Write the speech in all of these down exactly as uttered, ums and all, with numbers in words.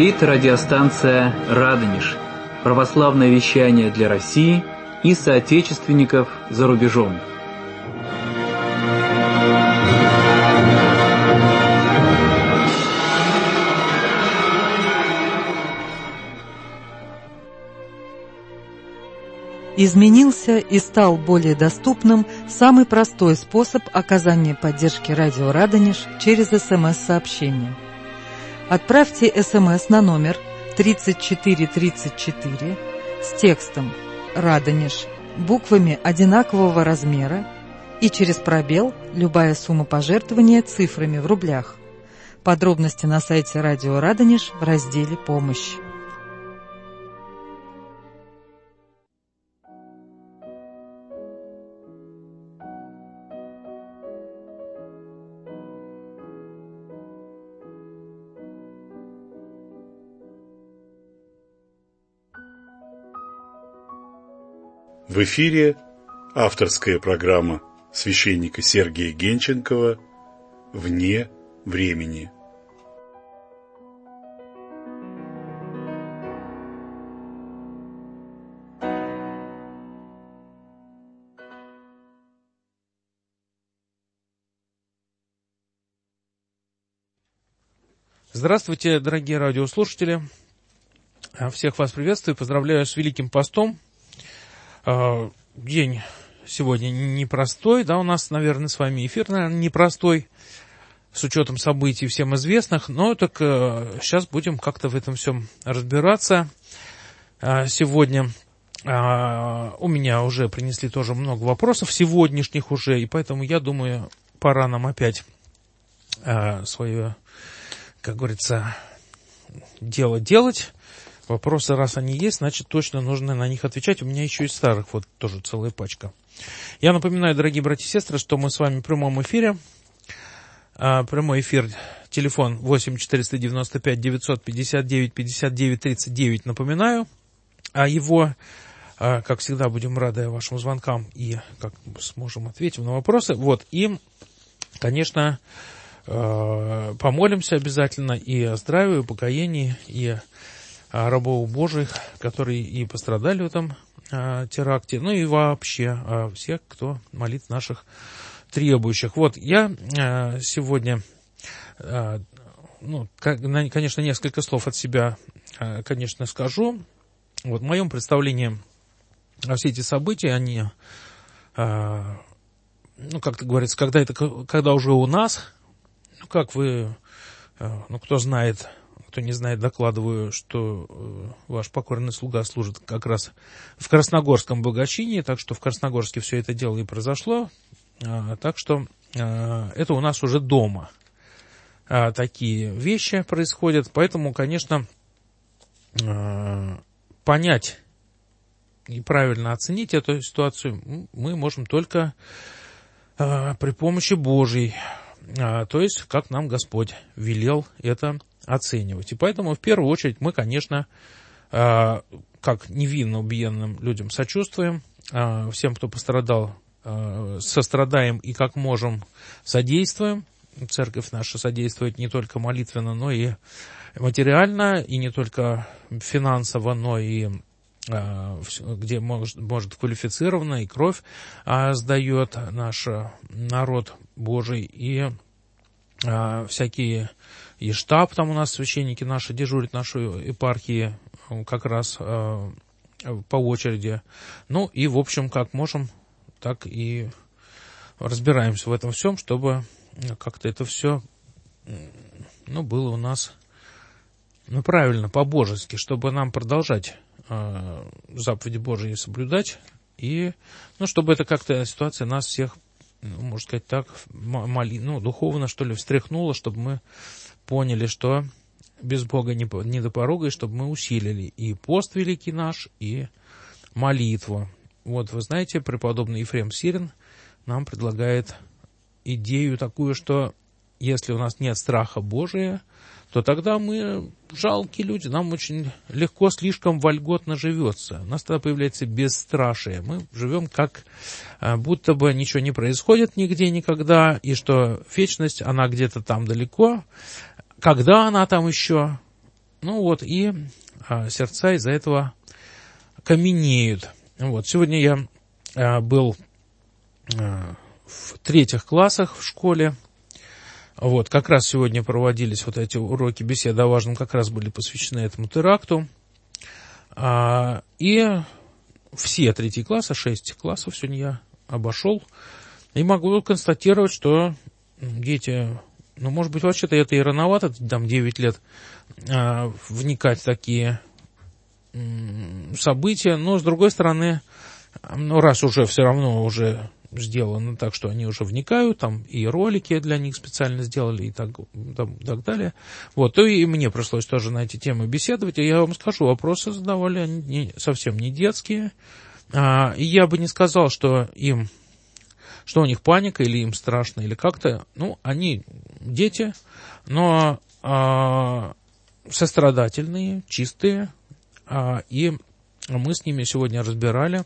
Говорит радиостанция «Радонеж». Православное вещание для России и соотечественников за рубежом. Изменился и стал более доступным самый простой способ оказания поддержки радио «Радонеж» через СМС-сообщение. Отправьте СМС на номер тридцать четыре тридцать четыре с текстом «Радонеж» буквами одинакового размера и через пробел любая сумма пожертвования цифрами в рублях. Подробности на сайте радио «Радонеж» в разделе «Помощь». В эфире авторская программа священника Сергия Генченкова «Вне времени». Здравствуйте, дорогие радиослушатели. Всех вас приветствую, поздравляю с Великим постом. День сегодня непростой, да, у нас, наверное, с вами эфир, наверное, непростой, с учетом событий всем известных, но так сейчас будем как-то в этом всем разбираться. Сегодня у меня уже принесли тоже много вопросов, сегодняшних уже, и поэтому я думаю, пора нам опять свое, как говорится, дело делать. Вопросы, раз они есть, значит, точно нужно на них отвечать. У меня еще и старых, вот тоже целая пачка. Я напоминаю, дорогие братья и сестры, что мы с вами в прямом эфире. А, прямой эфир, телефон восемь четыреста девяносто пять девятьсот пятьдесят девять пятьдесят девять тридцать девять, напоминаю. А его, а, как всегда, будем рады вашим звонкам и как сможем ответить на вопросы. Вот, и, конечно, а, помолимся обязательно и о здравии, и о покаянии, и рабов Божьих, которые и пострадали в этом а, теракте, ну и вообще а, всех, кто молит наших требующих. Вот, я а, сегодня, а, ну, как, конечно, несколько слов от себя, а, конечно, скажу. Вот, в моем представлении все эти события, они, а, ну, как-то говорится, когда, это, когда уже у нас, ну, как вы, а, ну, кто знает, кто не знает, докладываю, что э, ваш покорный слуга служит как раз в Красногорском Благочинии, так что в Красногорске все это дело и произошло, а, так что а, это у нас уже дома а, такие вещи происходят, поэтому, конечно, а, понять и правильно оценить эту ситуацию мы можем только а, при помощи Божьей, а, то есть как нам Господь велел это оценивать. И поэтому, в первую очередь, мы, конечно, как невинно убиенным людям сочувствуем, всем, кто пострадал, сострадаем и как можем содействуем. Церковь наша содействует не только молитвенно, но и материально, и не только финансово, но и где может, может квалифицированно, и кровь сдает наш народ Божий, и всякие... И штаб там у нас, священники наши, дежурят нашу епархии как раз э, по очереди. Ну и, в общем, как можем, так и разбираемся в этом всем, чтобы как-то это все, ну, было у нас, ну, правильно, по-божески, чтобы нам продолжать э, заповеди Божьи соблюдать. И, ну, чтобы это как-то ситуация нас всех, ну, можно сказать так, моли, ну, духовно, что ли, встряхнула, чтобы мы поняли, что без Бога не, не до порога, и чтобы мы усилили и пост великий наш, и молитву. Вот, вы знаете, преподобный Ефрем Сирин нам предлагает идею такую, что если у нас нет страха Божия, то тогда мы жалкие люди, нам очень легко, слишком вольготно живется. У нас тогда появляется бесстрашие. Мы живем как будто бы ничего не происходит нигде никогда, и что вечность, она где-то там далеко. Когда она там еще, Ну вот, и а, сердца из-за этого каменеют. Вот, сегодня я а, был а, в третьих классах в школе. Вот, как раз сегодня проводились вот эти уроки беседы о важном, как раз были посвящены этому теракту. А, и все третьи классы, шесть классов сегодня я обошел. И могу констатировать, что дети, ну, может быть, вообще-то это и рановато, там, девять лет, а, вникать в такие м, события. Но, с другой стороны, ну, раз уже все равно уже сделано так, что они уже вникают, там и ролики для них специально сделали и так, там, и так далее. Вот, то и мне пришлось тоже на эти темы беседовать. И я вам скажу, вопросы задавали они не, совсем не детские. А, и я бы не сказал, что им, что у них паника или им страшно, или как-то. Ну, они дети, но а, сострадательные, чистые. А, и мы с ними сегодня разбирали.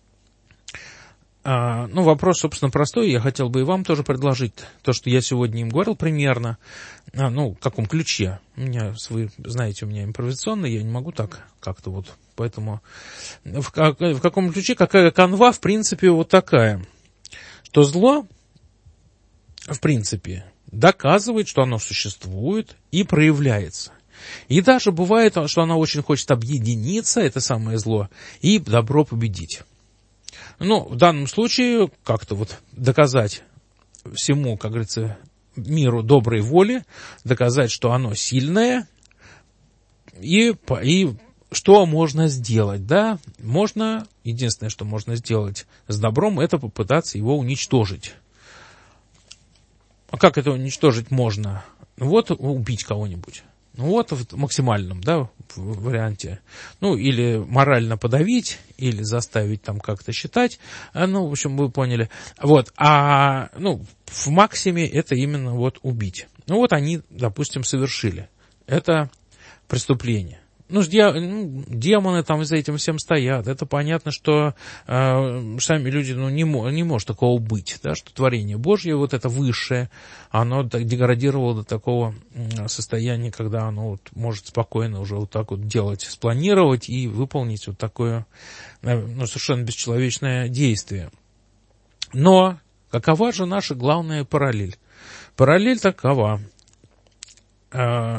А, ну, вопрос, собственно, простой. Я хотел бы и вам тоже предложить то, что я сегодня им говорил примерно. А, ну, в каком ключе. У меня, вы знаете, у меня импровизационный, я не могу так как-то вот. Поэтому в, в каком ключе, какая канва, в принципе, вот такая. Что зло, в принципе, доказывает, что оно существует и проявляется. И даже бывает, что оно очень хочет объединиться, это самое зло, и добро победить. Ну, в данном случае, как-то вот доказать всему, как говорится, миру доброй воли, доказать, что оно сильное, и, и что можно сделать, да? Можно, единственное, что можно сделать с добром, это попытаться его уничтожить. А как это уничтожить можно? Вот убить кого-нибудь. Ну вот в максимальном, да, варианте. Ну, или морально подавить, или заставить там как-то считать. Ну, в общем, вы поняли. Вот, а, ну, в максиме это именно вот убить. Ну, вот они, допустим, совершили. Это преступление. Ну, демоны там за этим всем стоят. Это понятно, что э, сами люди, ну, не, не может такого быть, да, что творение Божье, вот это высшее, оно деградировало до такого состояния, когда оно вот может спокойно уже вот так вот делать, спланировать и выполнить вот такое, ну, совершенно бесчеловечное действие. Но какова же наша главная параллель? Параллель такова. Э,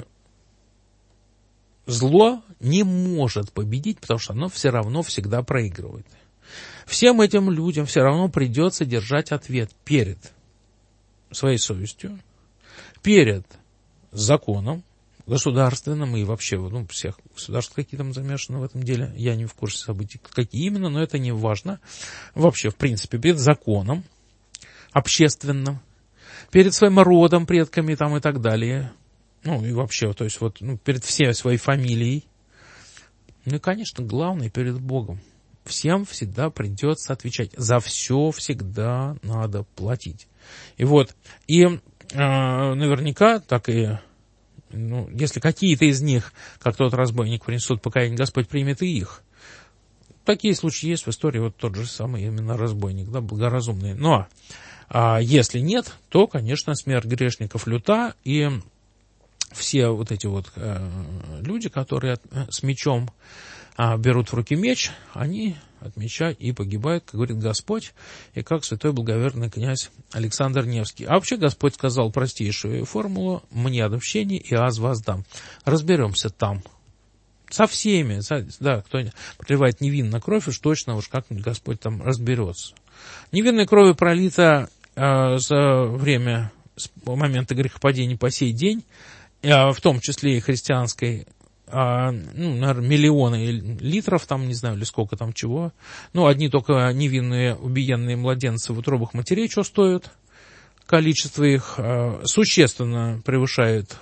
Зло не может победить, потому что оно все равно всегда проигрывает. Всем этим людям все равно придется держать ответ перед своей совестью, перед законом государственным и вообще, ну, всех государств, какие там замешаны в этом деле, я не в курсе событий, какие именно, но это не важно. Вообще, в принципе, перед законом общественным, перед своим родом, предками там и так далее. Ну, и вообще, то есть, вот, ну, перед всей своей фамилией. Ну, и, конечно, главное, перед Богом. Всем всегда придется отвечать. За все всегда надо платить. И вот, и э, наверняка, так и, ну, если какие-то из них, как тот разбойник, принесут покаяние, Господь примет и их. Такие случаи есть в истории, вот тот же самый именно разбойник, да, благоразумный. Но, а если нет, то, конечно, смерть грешников люта, и все вот эти вот э, люди, которые э, с мечом э, берут в руки меч, они от меча и погибают, как говорит Господь, и как святой благоверный князь Александр Невский. А вообще Господь сказал простейшую формулу: «Мне отмщение, и аз воздам». Разберемся там. Со всеми, да, кто проливает невинно кровь, уж точно уж как-нибудь Господь там разберется. Невинной крови пролито э, за время, с момента грехопадения по сей день, в том числе и христианской, ну, наверное, миллионы литров, там, не знаю, или сколько там чего. Ну, одни только невинные убиенные младенцы в утробах матерей, что стоят. Количество их существенно превышает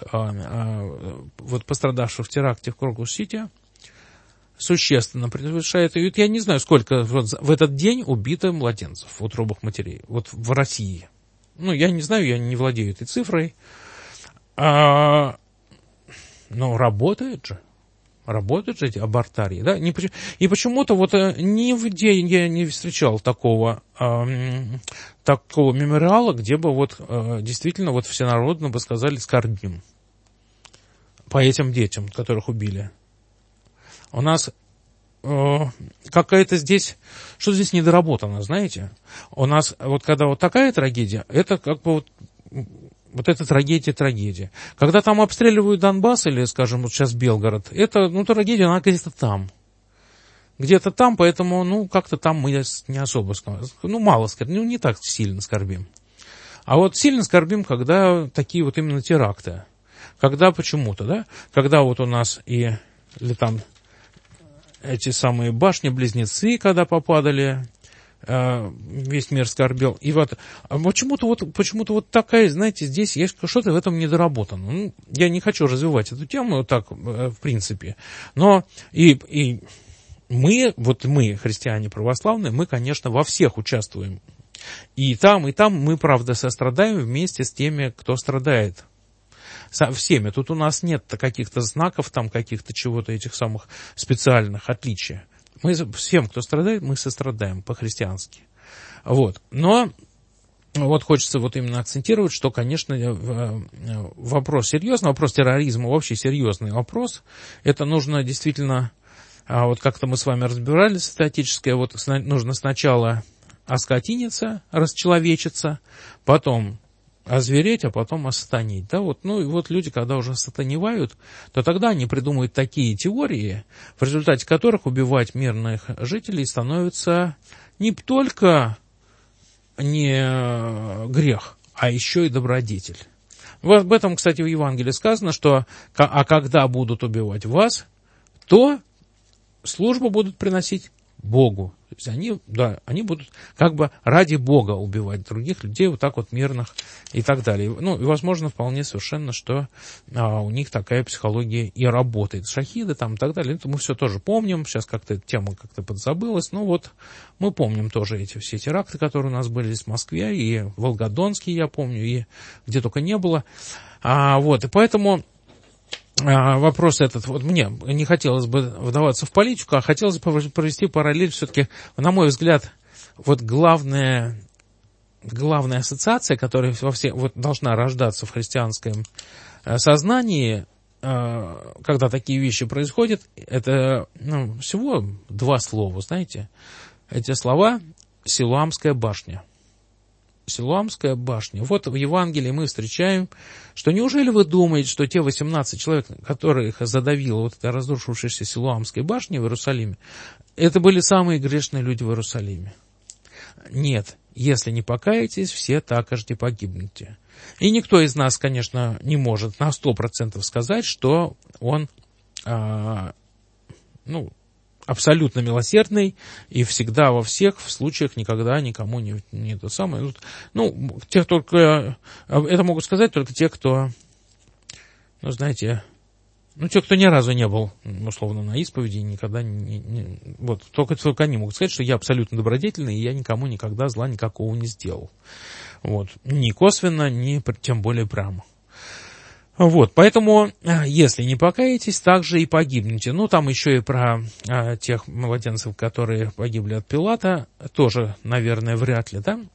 вот пострадавших в теракте в Крокус-Сити. Существенно превышает. И вот я не знаю, сколько вот в этот день убито младенцев в утробах матерей. Вот в России. Ну, я не знаю, я не владею этой цифрой. А, ну, работает же. Работают же эти абортарии, да? Не, и почему-то вот ни в день я не встречал такого, э, такого мемориала, где бы вот э, действительно вот всенародно бы сказали «скорбим». по этим детям, которых убили. У нас э, какая-то здесь, что здесь недоработано, знаете? У нас вот когда вот такая трагедия, это как бы вот, вот эта трагедия-трагедия. Когда там обстреливают Донбасс или, скажем, вот сейчас Белгород, это, ну, трагедия, она где-то там. Где-то там, поэтому, ну, как-то там мы не особо, ну, мало скорбим, ну, не так сильно скорбим. А вот сильно скорбим, когда такие вот именно теракты. Когда почему-то, да, когда вот у нас и, или там эти самые башни-близнецы, когда попадали, э, весь мир скорбел. И вот а почему-то вот, почему-то вот такая, знаете, здесь есть что-то в этом недоработано. Ну, я не хочу развивать эту тему так, э, в принципе, но и... и Мы, вот мы, христиане православные, мы, конечно, во всех участвуем. И там, и там мы, правда, сострадаем вместе с теми, кто страдает. Со всеми. Тут у нас нет каких-то знаков, там каких-то чего-то этих самых специальных отличий. Мы всем, кто страдает, мы сострадаем по-христиански. Вот. Но вот хочется вот именно акцентировать, что, конечно, вопрос серьезный, вопрос терроризма вообще серьезный вопрос. Это нужно действительно... А вот как-то мы с вами разбирались, статическое, вот нужно сначала оскотиниться, расчеловечиться, потом озвереть, а потом осатанить. Да, вот, ну и вот люди, когда уже сатаневают, то тогда они придумывают такие теории, в результате которых убивать мирных жителей становится не только не грех, а еще и добродетель. Вот об этом, кстати, в Евангелии сказано, что а когда будут убивать вас, то службу будут приносить Богу. То есть они, да, они будут как бы ради Бога убивать других людей, вот так вот мирных и так далее. Ну, и возможно, вполне совершенно, что а, у них такая психология и работает. Шахиды там и так далее. Это мы все тоже помним. Сейчас как-то эта тема как-то подзабылась. Ну вот, мы помним тоже эти все теракты, которые у нас были здесь в Москве, и Волгодонский, я помню, и где только не было. А, вот, и поэтому... Вопрос этот, вот мне не хотелось бы вдаваться в политику, а хотелось бы провести параллель все-таки, на мой взгляд, вот главная, главная ассоциация, которая во все, вот должна рождаться в христианском сознании, когда такие вещи происходят, это ну, всего два слова, знаете, эти слова «Силуамская башня». Силуамская башня. Вот в Евангелии мы встречаем, что неужели вы думаете, что те восемнадцать человек, которых задавила вот эта разрушившаяся Силуамская башня в Иерусалиме, это были самые грешные люди в Иерусалиме? Нет. Если не покаетесь, все такожде погибнете. И никто из нас, конечно, не может на сто процентов сказать, что он, а, ну, абсолютно милосердный и всегда во всех случаях никогда никому не, не то самое. Ну, те, только, это могут сказать только те, кто, ну, знаете, ну, те, кто ни разу не был, условно, на исповеди, никогда не, не вот, только, только они могут сказать, что я абсолютно добродетельный, и я никому никогда зла никакого не сделал. Вот. Ни косвенно, ни тем более прямо. Вот, поэтому, если не покаетесь, также и погибнете. Ну, там еще и про а, тех младенцев, которые погибли от Пилата, тоже, наверное, вряд ли, да?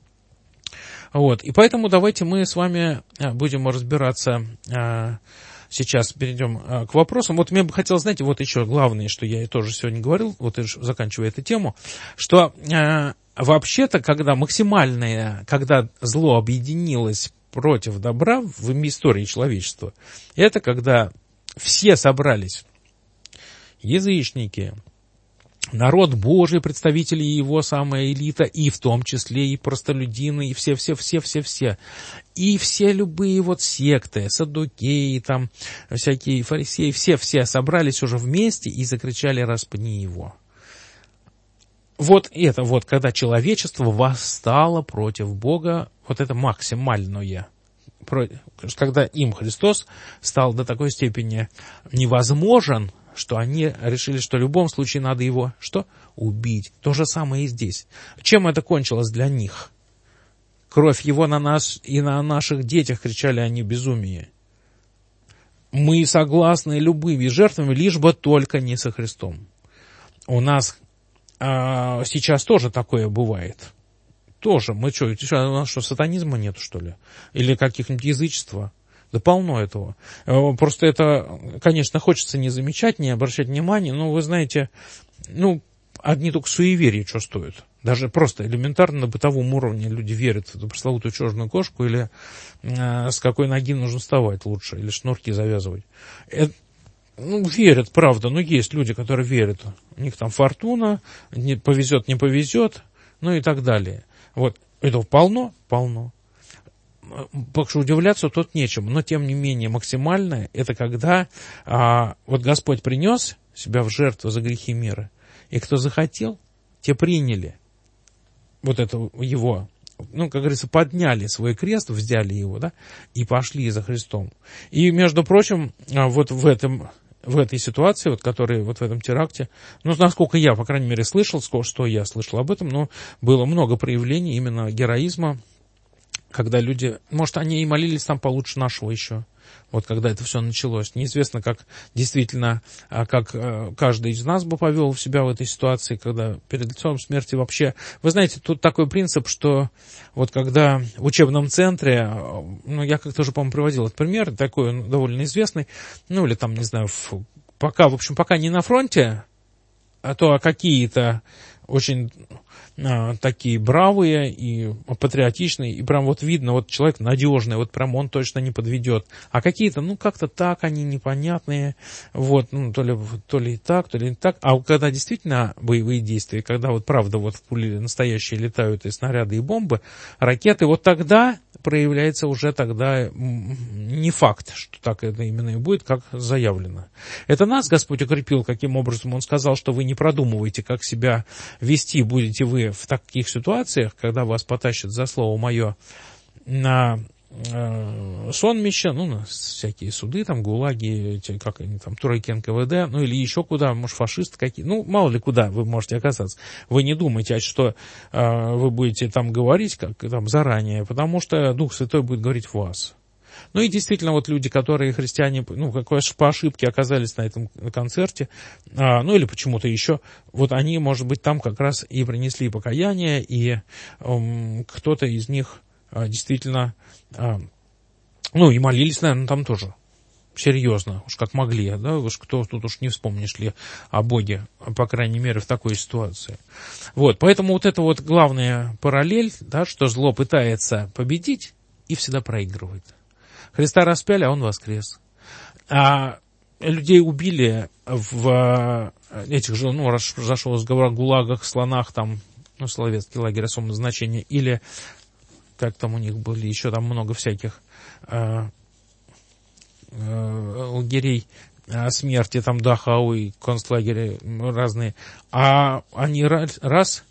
Вот, и поэтому давайте мы с вами будем разбираться, а, сейчас перейдем а, к вопросам. Вот мне бы хотелось, знаете, вот еще главное, что я тоже сегодня говорил, вот заканчивая эту тему, что а, вообще-то, когда максимальное, когда зло объединилось против добра в истории человечества, это когда все собрались, язычники, народ Божий, представители его, самая элита, и в том числе и простолюдины, и все-все-все-все-все, и все любые вот секты, саддукеи, там, всякие фарисеи, все-все собрались уже вместе и закричали: «Распни его». Вот это вот, когда человечество восстало против Бога, вот это максимальное, когда им Христос стал до такой степени невозможен, что они решили, что в любом случае надо его, что? Убить. То же самое и здесь. Чем это кончилось для них? Кровь его на нас и на наших детях, кричали они, безумие. Мы согласны любыми жертвами, лишь бы только не со Христом. У нас а, сейчас тоже такое бывает. Тоже. Мы что, у нас что, сатанизма нет, что ли? Или каких-нибудь язычества? Да полно этого. Просто это, конечно, хочется не замечать, не обращать внимания, но вы знаете, ну, одни только суеверия что стоят. Даже просто элементарно на бытовом уровне люди верят в эту пресловутую черную кошку, или э, с какой ноги нужно вставать лучше, или шнурки завязывать. Это, ну, верят, правда, но есть люди, которые верят. У них там фортуна, не повезет, не повезет, ну и так далее. Вот, этого полно, полно. Так что удивляться тут нечему, но тем не менее максимальное, это когда а, вот Господь принес себя в жертву за грехи мира, и кто захотел, те приняли вот это его, ну, как говорится, подняли свой крест, взяли его, да, и пошли за Христом. И, между прочим, вот в этом, в этой ситуации, вот, которая вот в этом теракте, ну, насколько я, по крайней мере, слышал, что я слышал об этом, но было много проявлений именно героизма, когда люди, может, они и молились там получше нашего еще, вот когда это все началось. Неизвестно, как действительно, как каждый из нас бы повел себя в этой ситуации, когда перед лицом смерти вообще... Вы знаете, тут такой принцип, что вот когда в учебном центре, ну, я как-то уже, по-моему, приводил этот пример, такой ну, довольно известный, ну, или там, не знаю, в, пока, в общем, пока не на фронте, а то какие-то очень а, такие бравые и патриотичные, и прям вот видно, вот человек надежный, вот прям он точно не подведет. А какие-то, ну, как-то так, они непонятные, вот, ну, то ли, то ли и так, то ли и так. А когда действительно боевые действия, когда вот правда вот пули настоящие летают, и снаряды, и бомбы, ракеты, вот тогда проявляется уже тогда не факт, что так это именно и будет, как заявлено. Это нас Господь укрепил, каким образом Он сказал, что вы не продумываете, как себя вести будете вы в таких ситуациях, когда вас потащат за слово мое на э, сонмище, ну, на всякие суды, там, гулаги, эти, как они там, турайки эн ка вэ дэ, ну, или еще куда, может, фашисты какие, ну, мало ли куда вы можете оказаться. Вы не думайте, что э, вы будете там говорить, как там, заранее, потому что Дух Святой будет говорить в вас. Ну и действительно, вот люди, которые христиане, ну, какой по ошибке оказались на этом концерте, а, ну или почему-то еще, вот они, может быть, там как раз и принесли покаяние, и um, кто-то из них а, действительно, а, ну и молились, наверное, там тоже. Серьезно, уж как могли, да, уж кто тут уж не вспомнишь ли о Боге, по крайней мере, в такой ситуации. Вот, поэтому вот это вот главная параллель, да, что зло пытается победить и всегда проигрывает. Христа распяли, а он воскрес. А людей убили в этих же, ну, раз зашел разговор о гулагах, слонах, там, ну, Соловецкий лагерь особого значения, или, как там у них были, еще там много всяких э, э, лагерей э, смерти, там, Дахау и концлагеря разные. А они раз,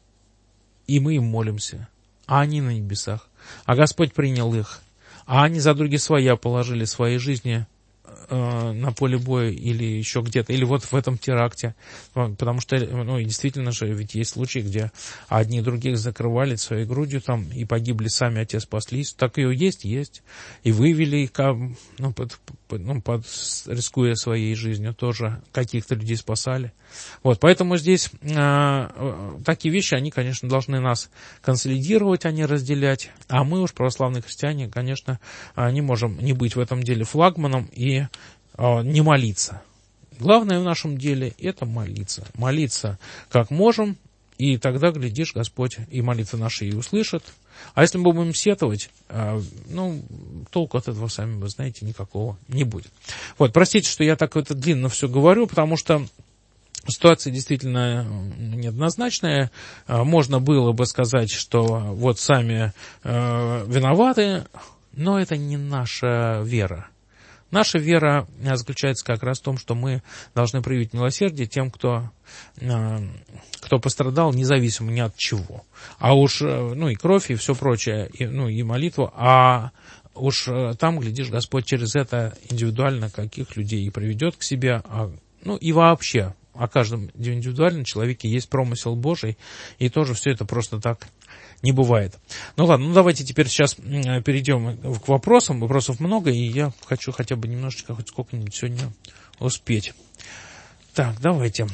и мы им молимся, а они на небесах. А Господь принял их. А они за други своя положили свои жизни э, на поле боя или еще где-то, или вот в этом теракте. Потому что, ну, действительно же, ведь есть случаи, где одни других закрывали своей грудью там и погибли сами, а те спаслись. Так и есть, есть. И вывели, ну, под, ну, под, рискуя своей жизнью, тоже каких-то людей спасали. Вот, поэтому здесь э, такие вещи, они, конечно, должны нас консолидировать, а не разделять. А мы уж, православные христиане, конечно, не можем не быть в этом деле флагманом и э, не молиться. Главное в нашем деле – это молиться. Молиться как можем, и тогда, глядишь, Господь и молитвы наши и услышит. А если мы будем сетовать, э, ну, толку от этого, сами вы знаете, никакого не будет. Вот, простите, что я так это длинно все говорю, потому что ситуация действительно неоднозначная. Можно было бы сказать, что вот сами э, виноваты, но это не наша вера. Наша вера заключается как раз в том, что мы должны проявить милосердие тем, кто, э, кто пострадал, независимо ни от чего. А уж, ну, и кровь, и все прочее, и, ну, и молитву, а уж там, глядишь, Господь через это индивидуально каких людей и приведет к себе, а, ну, и вообще о каждом индивидуальном человеке есть промысел Божий, и тоже все это просто так не бывает. Ну ладно, ну давайте теперь сейчас перейдем к вопросам. Вопросов много, и я хочу хотя бы немножечко, хоть сколько-нибудь сегодня успеть. Так, давайте.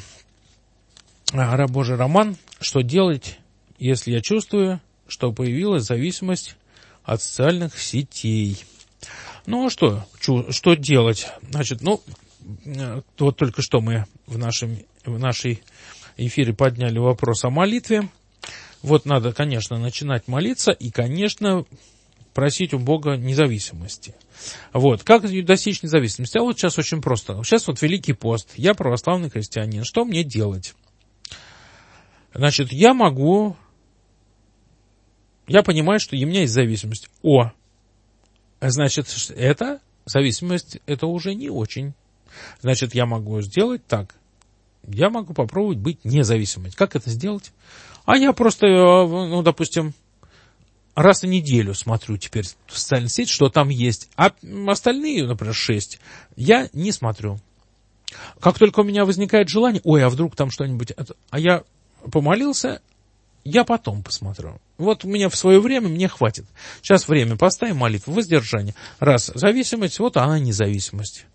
Раб Божий Роман. Что делать, если я чувствую, что появилась зависимость от социальных сетей? Ну, а что, что делать? Значит, ну, вот только что мы в, нашем, в нашей эфире подняли вопрос о молитве. Вот надо, конечно, начинать молиться и, конечно, просить у Бога независимости. Вот. Как достичь независимости? А вот сейчас очень просто. Сейчас вот Великий пост. Я православный христианин. Что мне делать? Значит, я могу... Я понимаю, что у меня есть зависимость. О! Значит, это зависимость, это уже не очень. Значит, я могу сделать так. Я могу попробовать быть независимым. Как это сделать? А я просто, ну, допустим, раз в неделю смотрю теперь в социальной сети, что там есть. А остальные, например, шесть, я не смотрю. Как только у меня возникает желание, ой, а вдруг там что-нибудь... А я помолился, я потом посмотрю. Вот у меня в свое время мне хватит. Сейчас время, поставим молитву, воздержание. Раз зависимость, вот она независимость.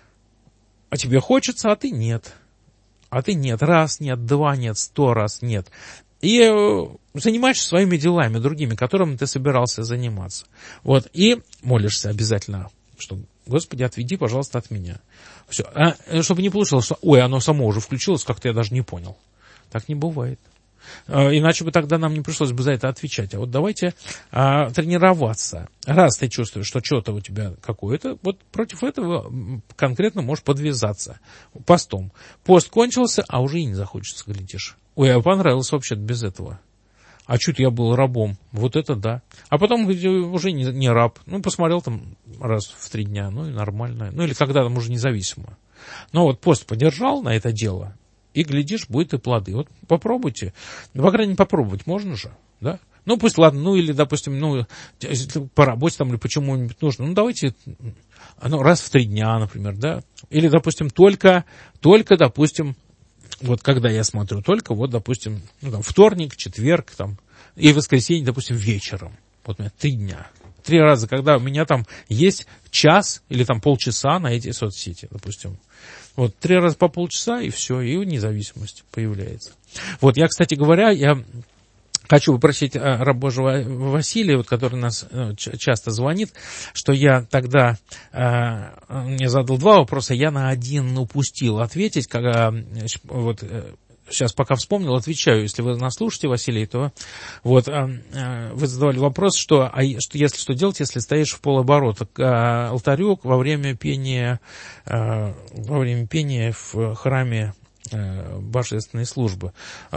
А тебе хочется, а ты нет. А ты нет. Раз нет, два нет, сто раз нет. И э, занимаешься своими делами, другими, которыми ты собирался заниматься. Вот. И молишься обязательно, что, Господи, отведи, пожалуйста, от меня. Все. А, чтобы не получилось, что, ой, оно само уже включилось, как-то я даже не понял. Так не бывает. Иначе бы тогда нам не пришлось бы за это отвечать. А вот давайте а, тренироваться. Раз ты чувствуешь, что что-то у тебя какое-то, вот против этого конкретно можешь подвязаться. Постом. Пост кончился, а уже и не захочется, глядишь. Ой, а понравилось вообще-то без этого. А чуть я был рабом. Вот это да. А потом уже не, не раб. Ну, посмотрел там раз в три дня. Ну, и нормально. Ну, или когда там уже независимо. Но вот пост подержал на это дело. И, глядишь, будет и плоды. Вот попробуйте. Ну, по крайней мере, попробовать можно же, да? Ну, пусть, ладно, ну, или, допустим, ну, по работе там или почему-нибудь нужно. Ну, давайте, ну, раз в три дня, например, да? Или, допустим, только, только, допустим, вот когда я смотрю, только вот, допустим, ну, там, вторник, четверг, там, и воскресенье, допустим, вечером. Вот у меня три дня. Три раза, когда у меня там есть час или там полчаса на эти соцсети, допустим. Вот, три раза по полчаса, и все, и независимость появляется. Вот, я, кстати говоря, я хочу попросить раба Божьего Василия, вот, который нас ну, часто звонит, что я тогда э, мне задал два вопроса, я на один упустил ответить, когда вот... Сейчас пока вспомнил, отвечаю. Если вы нас слушаете, Василий, то вот вы задавали вопрос, что, а, что если что делать, если стоишь в полоборота к алтарю во время пения, во время пения в храме божественной службы.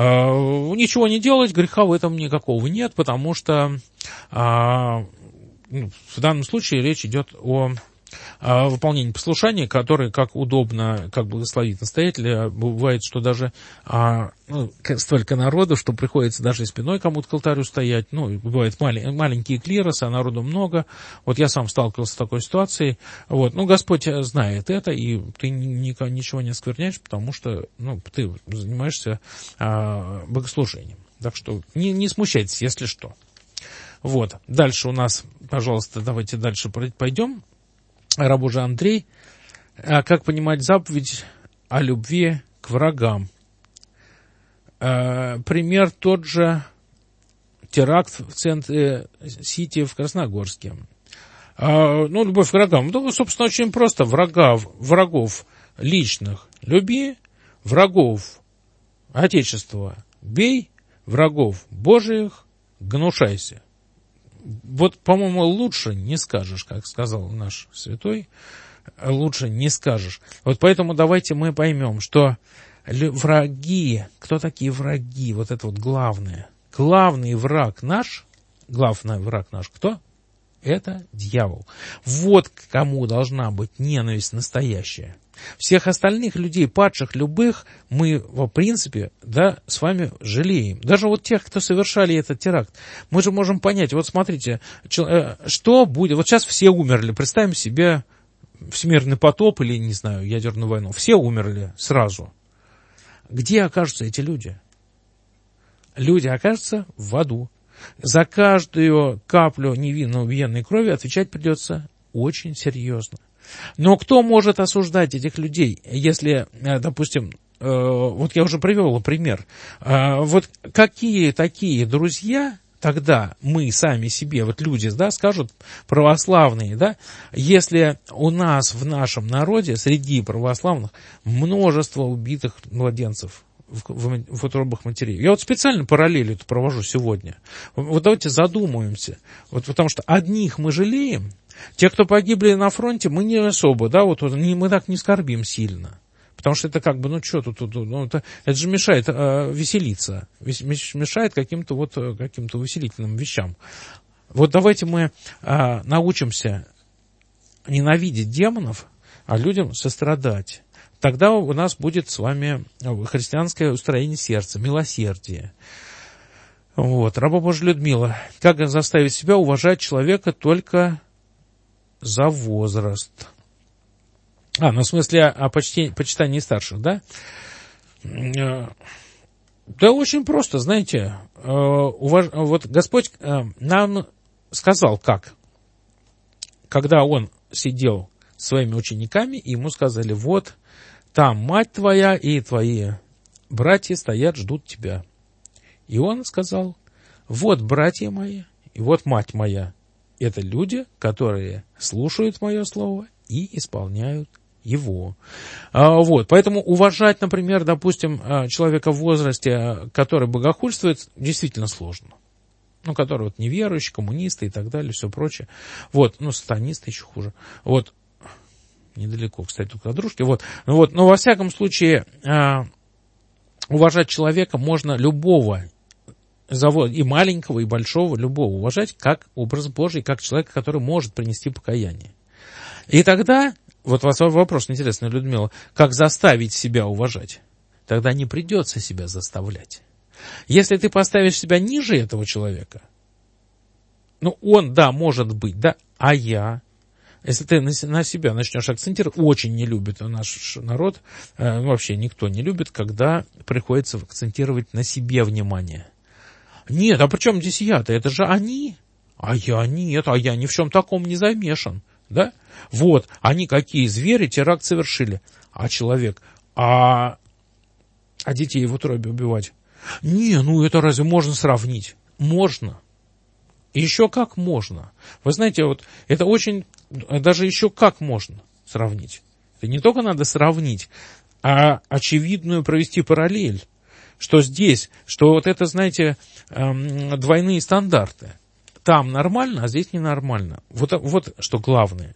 Ничего не делать, греха в этом никакого нет, потому что в данном случае речь идет о выполнение послушания, которое, как удобно, как благословит настоятель, бывает, что даже а, ну, столько народу, что приходится даже и спиной кому-то к алтарю стоять. Ну, бывают малень, маленькие клиросы, а народу много. Вот я сам сталкивался с такой ситуацией. Вот. Ну, Господь знает это, и ты ни, ничего не оскверняешь, потому что ну, ты занимаешься а, богослужением. Так что не, не смущайтесь, если что. Вот. Дальше у нас, пожалуйста, давайте дальше пойдем. Раб Божий Андрей. А как понимать заповедь о любви к врагам? А, пример тот же теракт в центре Сити в Красногорске. А, ну, любовь к врагам. Ну, собственно, очень просто. Врагов, врагов личных люби, врагов Отечества бей, врагов Божиих гнушайся. Вот, по-моему, лучше не скажешь, как сказал наш святой, лучше не скажешь. Вот поэтому давайте мы поймем, что враги, кто такие враги, вот это вот главное. Главный враг наш, главный враг наш кто? Это дьявол. Вот к кому должна быть ненависть настоящая. Всех остальных людей, падших любых, мы, в принципе, да, с вами жалеем. Даже вот тех, кто совершали этот теракт. Мы же можем понять, вот смотрите, что будет, вот сейчас все умерли, представим себе всемирный потоп или, не знаю, ядерную войну. Все умерли сразу. Где окажутся эти люди? Люди окажутся в аду. За каждую каплю невинно убиенной крови отвечать придется очень серьезно. Но кто может осуждать этих людей, если, допустим, вот я уже привел пример, вот какие такие друзья, тогда мы сами себе, вот люди, да, скажут, православные, да, если у нас в нашем народе, среди православных, множество убитых младенцев в, в, в утробах матерей. Я вот специально параллель эту провожу сегодня. Вот давайте задумаемся. Вот потому что одних мы жалеем, те, кто погибли на фронте, мы не особо, да, вот не, мы так не скорбим сильно. Потому что это как бы, ну что тут, тут ну, это, это же мешает э, веселиться, мешает каким-то вот каким-то увеселительным вещам. Вот давайте мы э, научимся ненавидеть демонов, а людям сострадать. Тогда у нас будет с вами христианское устроение сердца, милосердие. Вот. Раба Божия Людмила. Как заставить себя уважать человека только за возраст? А, ну в смысле о почтении, почитании старших, да? Да очень просто, знаете. Уваж... Вот Господь нам сказал, как. Когда Он сидел с своими учениками, и ему сказали, вот, там мать твоя и твои братья стоят, ждут тебя. И он сказал, вот братья мои, и вот мать моя. Это люди, которые слушают мое слово и исполняют его. А, вот, поэтому уважать, например, допустим, человека в возрасте, который богохульствует, действительно сложно. Ну, который вот неверующий, коммунисты и так далее, все прочее. Вот, ну, сатанисты еще хуже. Вот, недалеко, кстати, друг от дружки. Вот, ну, вот, но во всяком случае, а, уважать человека можно любого, и маленького, и большого, любого уважать как образ Божий, как человека, который может принести покаяние. И тогда, вот вопрос интересный, Людмила, как заставить себя уважать? Тогда не придется себя заставлять. Если ты поставишь себя ниже этого человека, ну, он, да, может быть, да, а я, если ты на себя начнешь акцентировать, очень не любит наш народ, э, вообще никто не любит, когда приходится акцентировать на себе внимание. Нет, а при чем здесь я-то? Это же они. А я нет, а я ни в чем таком не замешан. Да? Вот, они какие звери, теракт совершили. А человек, а, а детей в утробе убивать? Не, ну это разве можно сравнить? Можно. Еще как можно. Вы знаете, вот это очень, даже еще как можно сравнить. Это не только надо сравнить, а очевидную провести параллель. Что здесь, что вот это, знаете, эм, двойные стандарты. Там нормально, а здесь ненормально. Вот, вот что главное.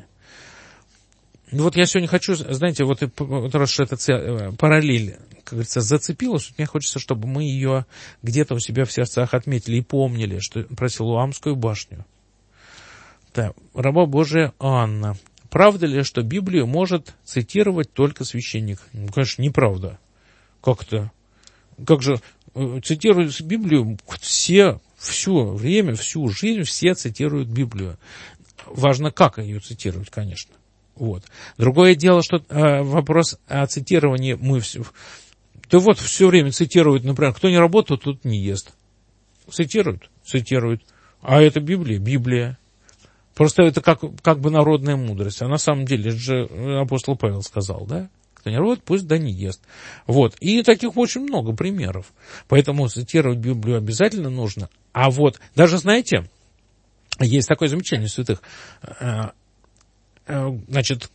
Вот я сегодня хочу, знаете, вот, вот раз эта параллель, как говорится, зацепилась, мне хочется, чтобы мы ее где-то у себя в сердцах отметили и помнили, что про Силуамскую башню. Да, раба Божия Анна. Правда ли, что Библию может цитировать только священник? Ну, конечно, неправда. Как-то? Как же цитируют Библию все, все время, всю жизнь все цитируют Библию. Важно, как ее цитировать, конечно. Вот. Другое дело, что э, вопрос о цитировании мы все... Да вот все время цитируют, например, кто не работает, тот не ест. Цитируют? Цитируют. А это Библия? Библия. Просто это как, как бы народная мудрость. А на самом деле, это же апостол Павел сказал, да? Кто не работает, пусть да не ест. Вот. И таких очень много примеров. Поэтому цитировать Библию обязательно нужно. А вот, даже, знаете, есть такое замечание святых. Значит,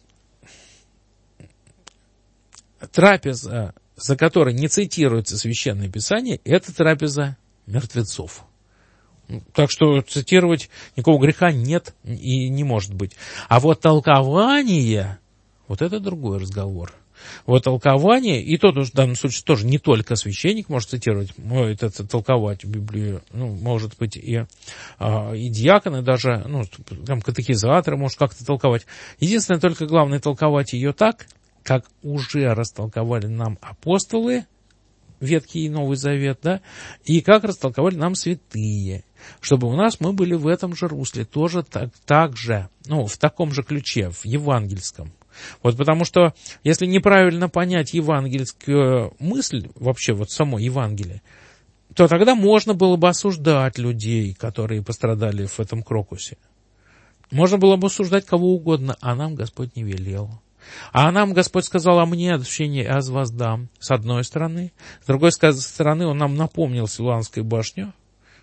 трапеза, за которой не цитируется Священное Писание, это трапеза мертвецов. Так что цитировать никакого греха нет и не может быть. А вот толкование, вот это другой разговор. Вот толкование, и тот в данном случае тоже не только священник может цитировать, может это толковать Библию, ну, может быть, и, а, и диаконы даже, ну, там, катехизаторы может как-то толковать. Единственное, только главное толковать ее так, как уже растолковали нам апостолы, Ветхий и Новый Завет, да, и как растолковали нам святые, чтобы у нас мы были в этом же русле, тоже так, так же, ну, в таком же ключе, в евангельском. Вот потому что, если неправильно понять евангельскую мысль, вообще вот само Евангелие, то тогда можно было бы осуждать людей, которые пострадали в этом крокусе. Можно было бы осуждать кого угодно, а нам Господь не велел. А нам Господь сказал, а мне отмщение аз воздам, с одной стороны. С другой стороны, Он нам напомнил Силуамскую башню.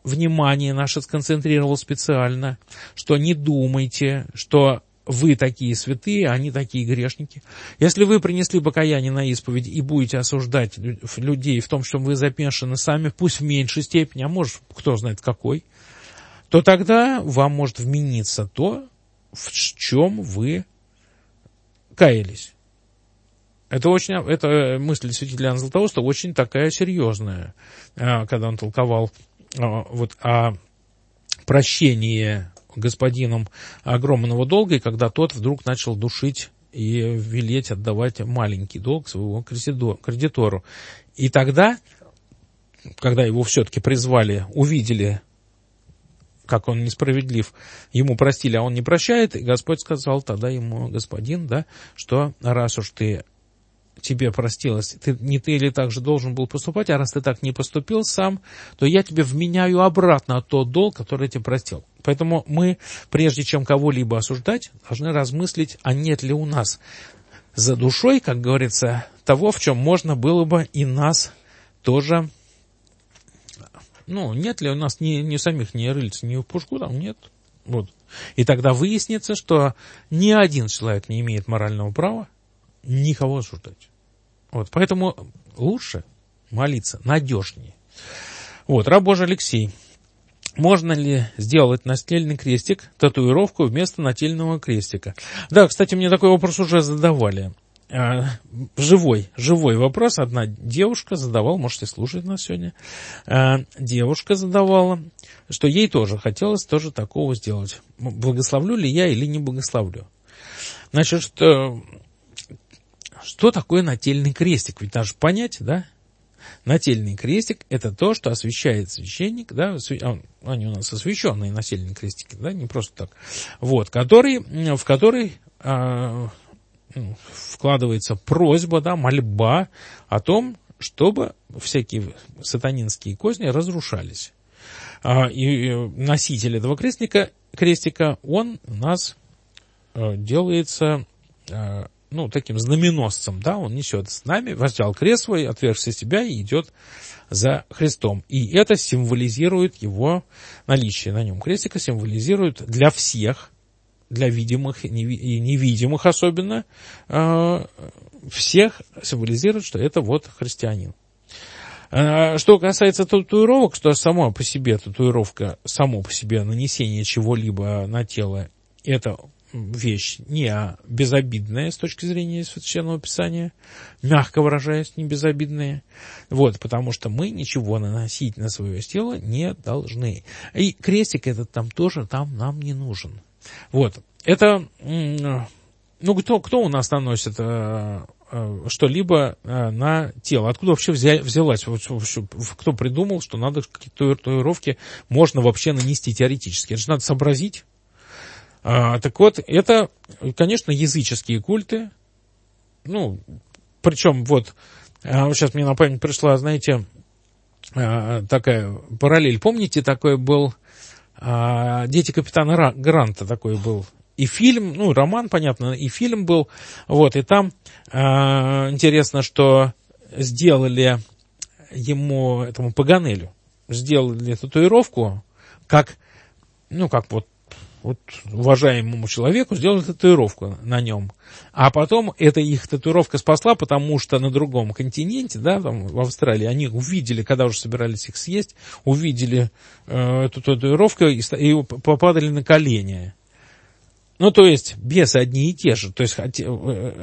внимание наше сконцентрировал специально, что не думайте, что вы такие святые, они такие грешники. Если вы принесли покаяние на исповедь и будете осуждать людей в том, что вы замешаны сами, пусть в меньшей степени, а может, кто знает какой, то тогда вам может вмениться то, в чем вы каялись. Это, очень, это мысль святителя Иоанна Златоуста очень такая серьезная, когда он толковал вот о прощении господином огромного долга, и когда тот вдруг начал душить и велеть отдавать маленький долг своему кредитору. И тогда, когда его все-таки призвали, увидели, как он несправедлив, ему простили, а он не прощает, и Господь сказал тогда ему: господин, да, что раз уж ты тебе простилось, ты, не ты ли так же должен был поступать, а раз ты так не поступил сам, то я тебе вменяю обратно тот долг, который я тебе простил. Поэтому мы, прежде чем кого-либо осуждать, должны размыслить, а нет ли у нас за душой, как говорится, того, в чем можно было бы и нас тоже, ну, нет ли у нас ни, ни самих, ни рыльца, ни в пушку там, нет. Вот. И тогда выяснится, что ни один человек не имеет морального права никого осуждать. Вот, поэтому лучше молиться, надежнее. Вот, раб Божий Алексей. Можно ли сделать нательный крестик, татуировку вместо нательного крестика? Да, кстати, мне такой вопрос уже задавали. А, живой, живой вопрос. Одна девушка задавала, можете слушать нас сегодня, а, девушка задавала, что ей тоже хотелось тоже такого сделать. Благословлю ли я или не благословлю? Значит, что... Что такое нательный крестик? Ведь надо же понять, да? Нательный крестик – это то, что освящает священник, да? Они у нас освященные нательные крестики, да? Не просто так. Вот, который, в который а, вкладывается просьба, да, мольба о том, чтобы всякие сатанинские козни разрушались. А, и носитель этого крестника, крестика, он у нас а, делается... А, ну, таким знаменосцем, да, он несет с нами, взял крест свой, отвергся себя и идет за Христом. И это символизирует его наличие на нем крестика, символизирует для всех, для видимых и невидимых особенно, всех символизирует, что это вот христианин. Что касается татуировок, что само по себе татуировка, само по себе нанесение чего-либо на тело, это вещь не безобидная с точки зрения Священного Писания, мягко выражаясь, не безобидная, вот, потому что мы ничего наносить на свое тело не должны. И крестик этот там тоже там нам не нужен. Вот, это, ну, кто, кто у нас наносит что-либо на тело? Откуда вообще взялась? Кто придумал, что надо какие-то татуировки можно вообще нанести теоретически? Это же надо сообразить. А, так вот, это, конечно, языческие культы. Ну, причем вот, сейчас мне на память пришла, знаете, такая параллель. Помните, такой был «Дети капитана Гранта», такой был. И фильм, ну, роман, понятно, и фильм был. Вот, и там интересно, что сделали ему, этому Паганелю, сделали татуировку, как, ну, как вот, вот уважаемому человеку сделали татуировку на нем. А потом эта их татуировка спасла, потому что на другом континенте, да, там, в Австралии, они увидели, когда уже собирались их съесть, увидели э, эту татуировку и, и попадали на колени. Ну, то есть, бесы одни и те же. То есть, хотел,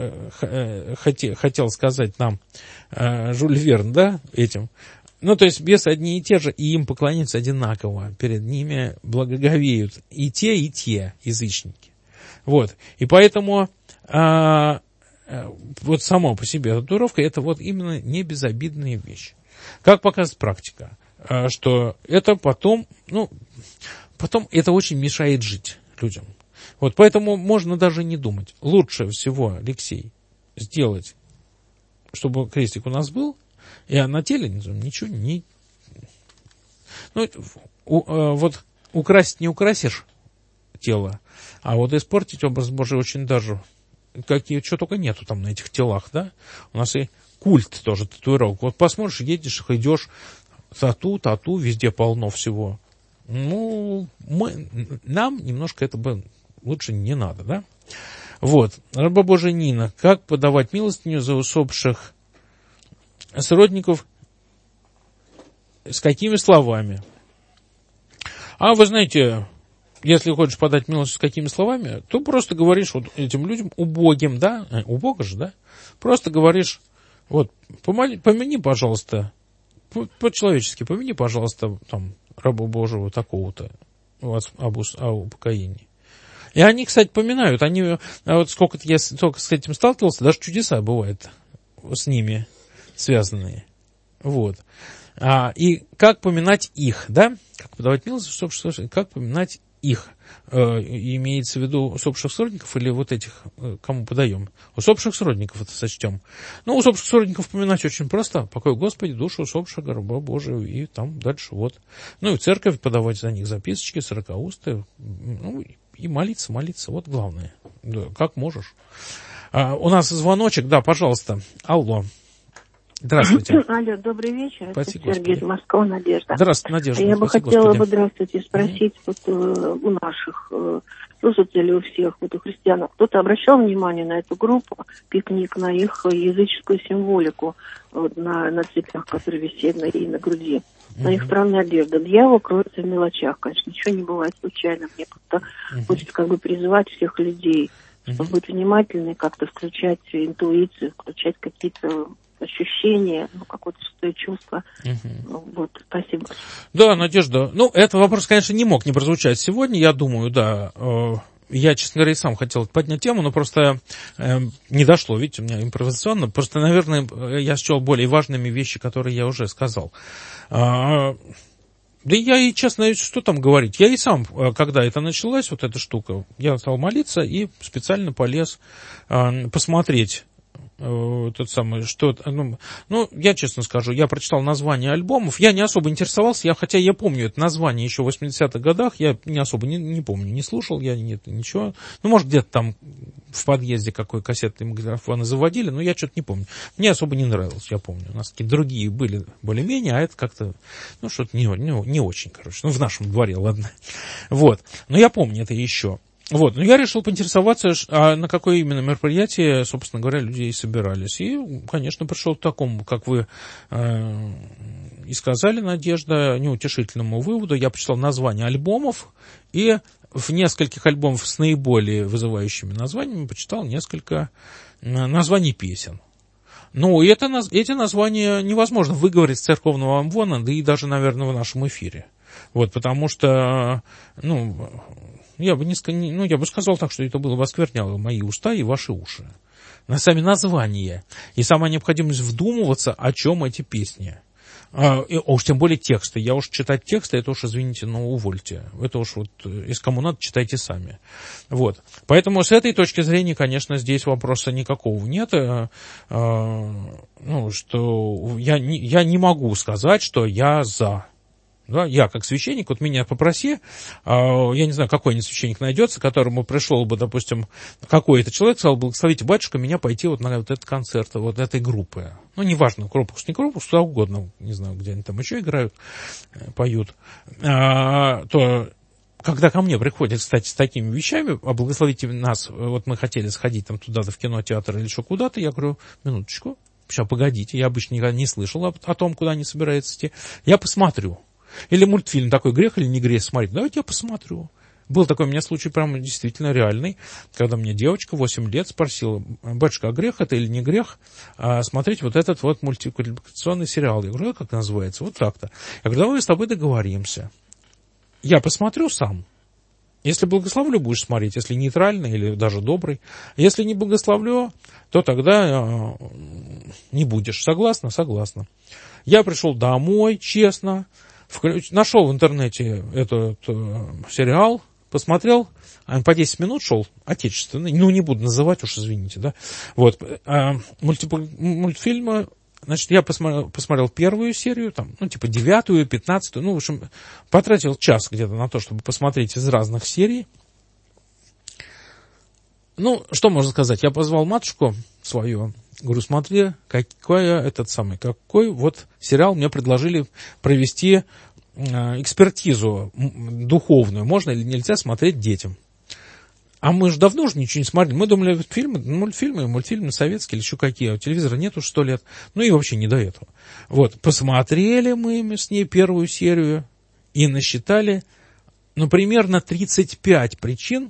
хотел, хотел сказать нам э, Жюль Верн, да, этим. Ну, то есть, бесы одни и те же, и им поклоняются одинаково. Перед ними благоговеют и те, и те язычники. Вот. И поэтому а, вот само по себе татуировка, это вот именно не безобидная вещь. Как показывает практика, а, что это потом, ну, потом это очень мешает жить людям. Вот, поэтому можно даже не думать. Лучше всего, Алексей, сделать, чтобы крестик у нас был, и на теле ничего не... Ну, у, вот украсить не украсишь тело, а вот испортить образ Божий очень даже... Какие, что только нету там на этих телах, да? У нас и культ тоже, татуировок. Вот посмотришь, едешь, идешь, тату, тату, везде полно всего. ну, мы, нам немножко это бы лучше не надо, да? Вот, раба Божия Нина, как подавать милостыню за усопших сродников, с какими словами? А вы знаете, если хочешь подать милостыню с какими словами, то просто говоришь вот этим людям, убогим, да, э, убого же, да, просто говоришь, вот, помоли, помяни, пожалуйста, по-человечески, помяни, пожалуйста, там, раба Божьего такого-то, об, об упокоении. И они, кстати, поминают, они, вот сколько-то я только с этим сталкивался, даже чудеса бывают с ними связанные. Вот. А, и как поминать их, да? Как подавать милостыню, как поминать их? Э, имеется в виду усопших сродников или вот этих, э, кому подаем? Усопших сродников это сочтем. Ну, усопших сродников поминать очень просто. Покой Господи, душу усопших, раба Божию, и там дальше вот. Ну, и в церковь подавать за них записочки, сорокаусты, ну, и молиться, молиться, вот главное. Да, как можешь. А, у нас звоночек, да, пожалуйста. Алло. Здравствуйте. Алло, добрый вечер. Спасибо, Это Сергей из Москвы, Надежда. Здравствуйте, Надежда. Я бы Спасибо, хотела Господи. бы, здравствуйте, спросить вот, э, у наших э, слушателей, у всех, вот у христиан, кто-то обращал внимание на эту группу, пикник, на их языческую символику, вот, на, на цепях, которые висят на, и на груди, mm-hmm. на их странная одежда. Дьявол кроется в мелочах, конечно, ничего не бывает случайно. Мне просто mm-hmm. хочется как бы призывать всех людей, чтобы mm-hmm. быть внимательны, как-то включать интуицию, включать какие-то ощущения, ну, какое-то шестое чувство. Uh-huh. Ну, вот, спасибо. Да, Надежда, ну, этот вопрос, конечно, не мог не прозвучать сегодня, я думаю, да. Я, честно говоря, и сам хотел поднять тему, но просто э, не дошло, видите, у меня импровизационно. Просто, наверное, я счел более важными вещи, которые я уже сказал. А, да я и, честно, что там говорить, я и сам, когда это началось, вот эта штука, я стал молиться и специально полез э, посмотреть, тот самый, что, ну, ну, я честно скажу, я прочитал название альбомов, я не особо интересовался, я, хотя я помню это название еще в восьмидесятых годах, я не особо не, не помню, не слушал я нет, ничего, ну, может, где-то там в подъезде какой кассетный граммофон заводили, но я что-то не помню, мне особо не нравилось, я помню, у нас какие-то другие были более-менее, а это как-то, ну, что-то не, не, не очень, короче, ну, в нашем дворе, ладно, вот, но я помню это еще. Вот, но я решил поинтересоваться, а на какое именно мероприятие, собственно говоря, люди и собирались. И, конечно, пришел к такому, как вы э, и сказали, Надежда, неутешительному выводу. Я прочитал названия альбомов, и в нескольких альбомах с наиболее вызывающими названиями почитал несколько названий песен. Ну, и это, эти названия невозможно выговорить с церковного амвона, да и даже, наверное, в нашем эфире. Вот, потому что, ну... Я бы, не, ну, я бы сказал так, что это было бы оскверняло мои уста и ваши уши. На сами названия. И сама необходимость вдумываться, о чем эти песни. А, и, а уж тем более тексты. Я уж читать тексты, это уж, извините, но увольте. Это уж вот, если кому надо, читайте сами. Вот. Поэтому с этой точки зрения, конечно, здесь вопроса никакого нет. А, а, ну, что я не, я не могу сказать, что я за. Да, я как священник, вот меня попроси, я не знаю, какой-нибудь священник найдется, которому пришел бы, допустим, какой-то человек, сказал, благословите, батюшка, меня пойти вот на вот этот концерт, вот этой группы. Ну, неважно, корпус, не корпус, куда угодно, не знаю, где они там еще играют, поют, а, то... Когда ко мне приходят, кстати, с такими вещами, а благословите нас, вот мы хотели сходить там туда-то в кинотеатр или еще куда-то, я говорю, минуточку, сейчас погодите, я обычно никогда не слышал о, о том, куда они собираются идти, я посмотрю. Или мультфильм такой, грех или не грех, смотрите, давайте я посмотрю. Был такой у меня случай прямо действительно реальный, когда мне девочка восемь лет спросила, батюшка, а грех это или не грех а, смотреть вот этот вот мультипликационный сериал? Я говорю, а как называется? Вот так-то. Я говорю, давай с тобой договоримся. Я посмотрю сам. Если благословлю, будешь смотреть, если нейтральный или даже добрый. Если не благословлю, то тогда э, не будешь. Согласна? Согласна. Я пришел домой, честно, включ... нашел в интернете этот э, сериал, посмотрел, он по десять минут шел, отечественный, ну не буду называть, уж извините, да. Вот, э, мультипл... мультфильмы. Значит, я посмотрел, посмотрел первую серию, там, ну, типа девятую, пятнадцатую, ну, в общем, потратил час где-то на то, чтобы посмотреть из разных серий. Ну, что можно сказать? Я позвал матушку свою, говорю, смотри, какой этот самый, какой вот сериал мне предложили провести экспертизу духовную можно или нельзя смотреть детям. А мы же давно уже ничего не смотрели. Мы думали, фильмы, мультфильмы, мультфильмы советские или еще какие. Телевизора нет уже сто лет. Ну и вообще не до этого. Вот, посмотрели мы с ней первую серию и насчитали, ну, примерно тридцать пять причин,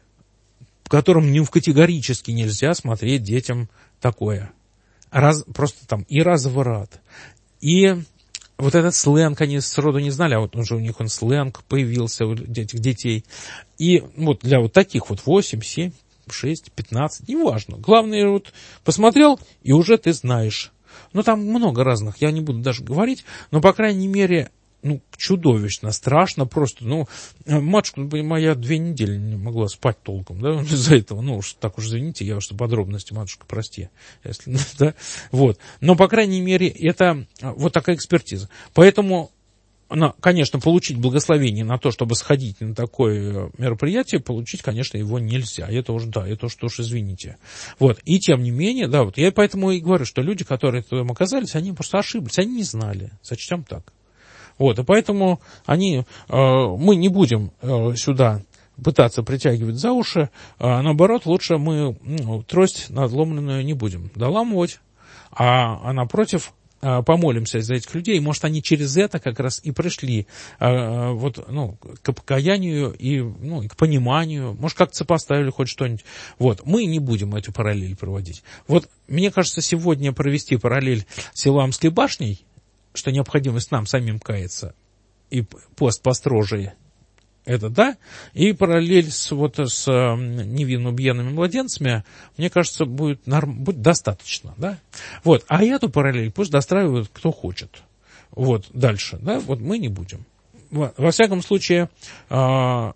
по которым ну, категорически нельзя смотреть детям такое. Раз, просто там и разврат, и вот этот сленг они сроду не знали, а вот уже у них он сленг появился у этих детей. И вот для вот таких вот восемь, семь, шесть, пятнадцать, неважно. Главное, вот посмотрел, и уже ты знаешь. Ну, там много разных, я не буду даже говорить, но, по крайней мере, ну, чудовищно, страшно просто. Ну, матушка моя две недели не могла спать толком, да, из-за этого. Ну, уж так уж извините, я уж подробности, матушка, прости, если, да, вот. Но, по крайней мере, это вот такая экспертиза. Поэтому, она, конечно, получить благословение на то, чтобы сходить на такое мероприятие, получить, конечно, его нельзя. Это уж, да, это уж, уж извините. Вот. И тем не менее, да, вот я поэтому и говорю, что люди, которые там оказались, они просто ошиблись, они не знали. Сочтем так. Вот, и поэтому они, э, мы не будем э, сюда пытаться притягивать за уши, а наоборот, лучше мы ну, трость надломленную не будем доламывать, а, а напротив, э, помолимся за этих людей. Может, они через это как раз и пришли э, вот, ну, к покаянию и, ну, и к пониманию. Может, как-то сопоставили хоть что-нибудь. Вот, мы не будем эту параллель проводить. Вот, мне кажется, сегодня провести параллель с Силуамской башней, что необходимость нам самим каяться, и пост построже, это да, и параллель с, вот, с невинно убиенными младенцами, мне кажется, будет, норм, будет достаточно, да. Вот, а эту параллель пусть достраивают кто хочет. Вот, дальше, да, вот мы не будем. Во, во всяком случае, а,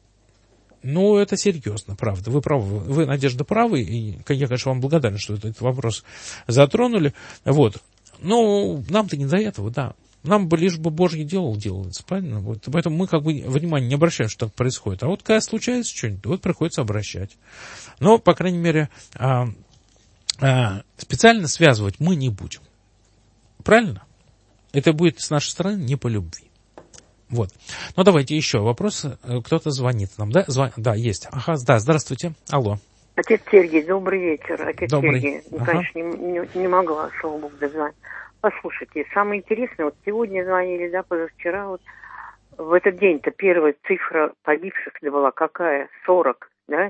ну, это серьезно, правда, вы правы, вы, Надежда, правы, и я, конечно, вам благодарен, что этот вопрос затронули, вот. Ну, нам-то не до этого, да. Нам бы лишь бы Божье дело делалось, правильно? Вот, поэтому мы как бы внимания не обращаем, что так происходит. А вот когда случается что-нибудь, вот приходится обращать. Но, по крайней мере, а, а, специально связывать мы не будем. Правильно? Это будет с нашей стороны не по любви. Вот. Ну, давайте еще вопрос. Кто-то звонит нам, да? Звон... Да, есть. Ага, да, здравствуйте. Алло. Отец Сергей, добрый вечер. Отец добрый. Сергей, ага. Конечно, не, не, не могла, слава Богу, дозвонить. Послушайте, самое интересное, вот сегодня звонили, да, позавчера, вот в этот день-то первая цифра погибших была какая? сорок, да?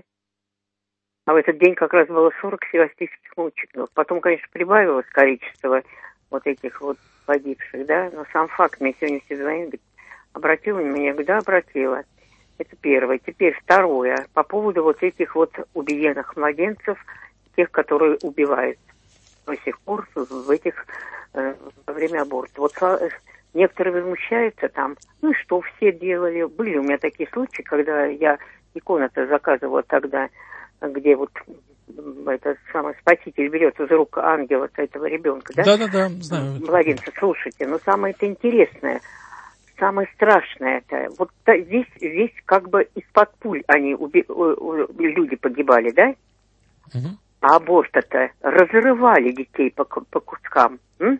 А в этот день как раз было сорок севастийских мучеников. Потом, конечно, прибавилось количество вот этих вот погибших, да? Но сам факт, мне сегодня все звонили, говорит, обратила меня, я говорю, да, обратила. Это первое. Теперь второе. По поводу вот этих вот убиенных младенцев, тех, которые убивают до сих пор в этих, э, во время аборта. Вот э, некоторые возмущаются там, ну и что все делали. Были у меня такие случаи, когда я икону-то заказывала тогда, где вот этот самый спаситель берет из рук ангела этого ребенка, да? Да-да-да, знаю. Младенца, слушайте. Но самое-то интересное, самое страшное это, вот та, здесь, здесь как бы из-под пуль они, уби, люди погибали, да? Угу. А аборт-то разрывали детей по, по кускам. М?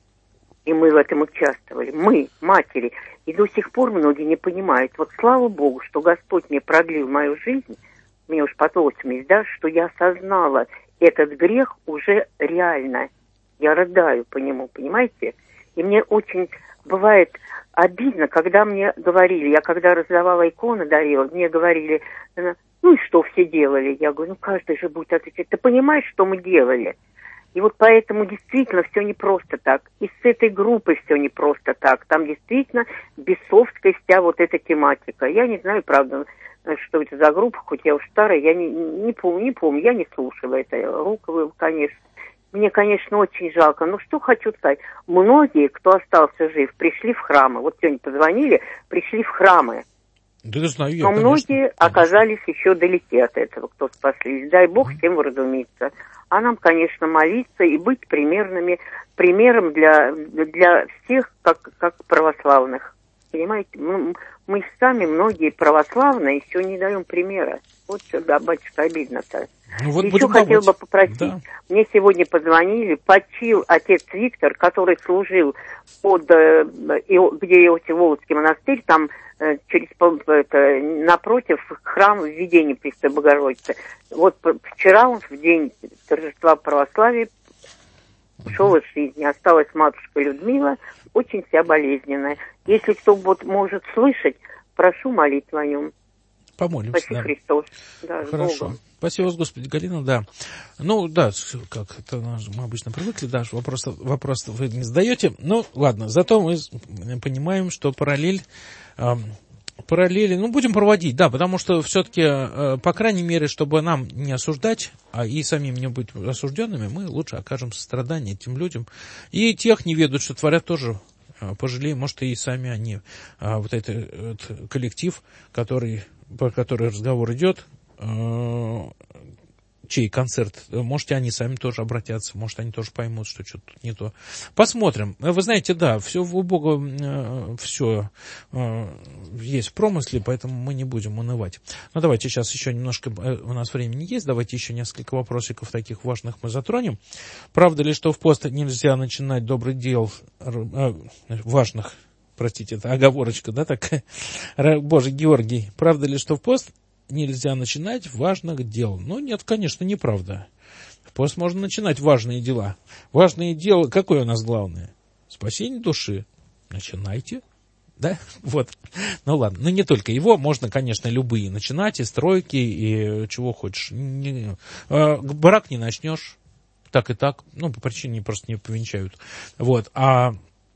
И мы в этом участвовали. Мы, матери. И до сих пор многие не понимают. Вот слава Богу, что Господь мне продлил мою жизнь, мне уж под восемьдесят, да, что я осознала этот грех уже реально. Я рыдаю по нему, понимаете? И мне очень бывает обидно, когда мне говорили, я когда раздавала иконы, дарила, мне говорили, ну и что все делали? Я говорю, ну каждый же будет отвечать. Ты понимаешь, что мы делали? И вот поэтому действительно все не просто так. И с этой группой все не просто так. Там действительно бесовская вся вот эта тематика. Я не знаю, правда, что это за группа, хоть я уж старая, я не, не помню, не помню, я не слушала это. Руковую, конечно. Мне, конечно, очень жалко. Но что хочу сказать. Многие, кто остался жив, пришли в храмы. Вот сегодня позвонили, пришли в храмы. Да, я знаю, я, Но конечно, многие конечно. оказались еще далеки от этого, кто спаслись. Дай Бог Mm-hmm. всем вразумиться. А нам, конечно, молиться и быть примерными, примером для, для всех, как, как православных. Понимаете, Мы сами, многие православные, еще не даем примера. Вот да, батюшка, обидно-то. Ну, вот еще хотел бы попросить. Да. Мне сегодня позвонили, почил отец Виктор, который служил под, где Иосиф Володский монастырь, там через это, напротив храм Введения Пресвятой Богородицы. Вот вчера он в день торжества православия ушел из жизни. Осталась матушка Людмила, очень вся болезненная. Если кто вот может слышать, прошу молитву о нем. Помолимся. Спаси да. Христос. Да, Хорошо. Спасибо вас, Господи, Галина, да. Ну, да, как это мы обычно привыкли, да, вопрос, вопрос вы не задаете. Ну, ладно, зато мы понимаем, что параллель, э, параллели, ну, будем проводить, да, потому что все-таки, э, по крайней мере, чтобы нам не осуждать, а и самим не быть осужденными, мы лучше окажем сострадание этим людям. И тех не ведут, что творят, тоже пожалеем, может, и сами они, а, вот этот, этот коллектив, который, про который разговор идет, э, чей концерт, может, они сами тоже обратятся, может, они тоже поймут, что что-то не то. Посмотрим. Вы знаете, да, все у Бога, э, все э, есть в промысле, поэтому мы не будем унывать. Ну, давайте сейчас еще немножко, э, у нас времени есть, давайте еще несколько вопросиков таких важных мы затронем. Правда ли, что в пост нельзя начинать добрых дел, э, важных, простите, это оговорочка, да, такая, Боже, Георгий, правда ли, что в пост нельзя начинать важных дел? Ну, нет, конечно, неправда. В пост можно начинать важные дела. Важные дела, какое у нас главное? Спасение души. Начинайте. Да? Вот. Ну, ладно. Ну, не только его. Можно, конечно, любые начинать. И стройки, и чего хочешь. Не, э, брак не начнешь. Так и так. Ну, по причине просто не повенчают. Вот. А,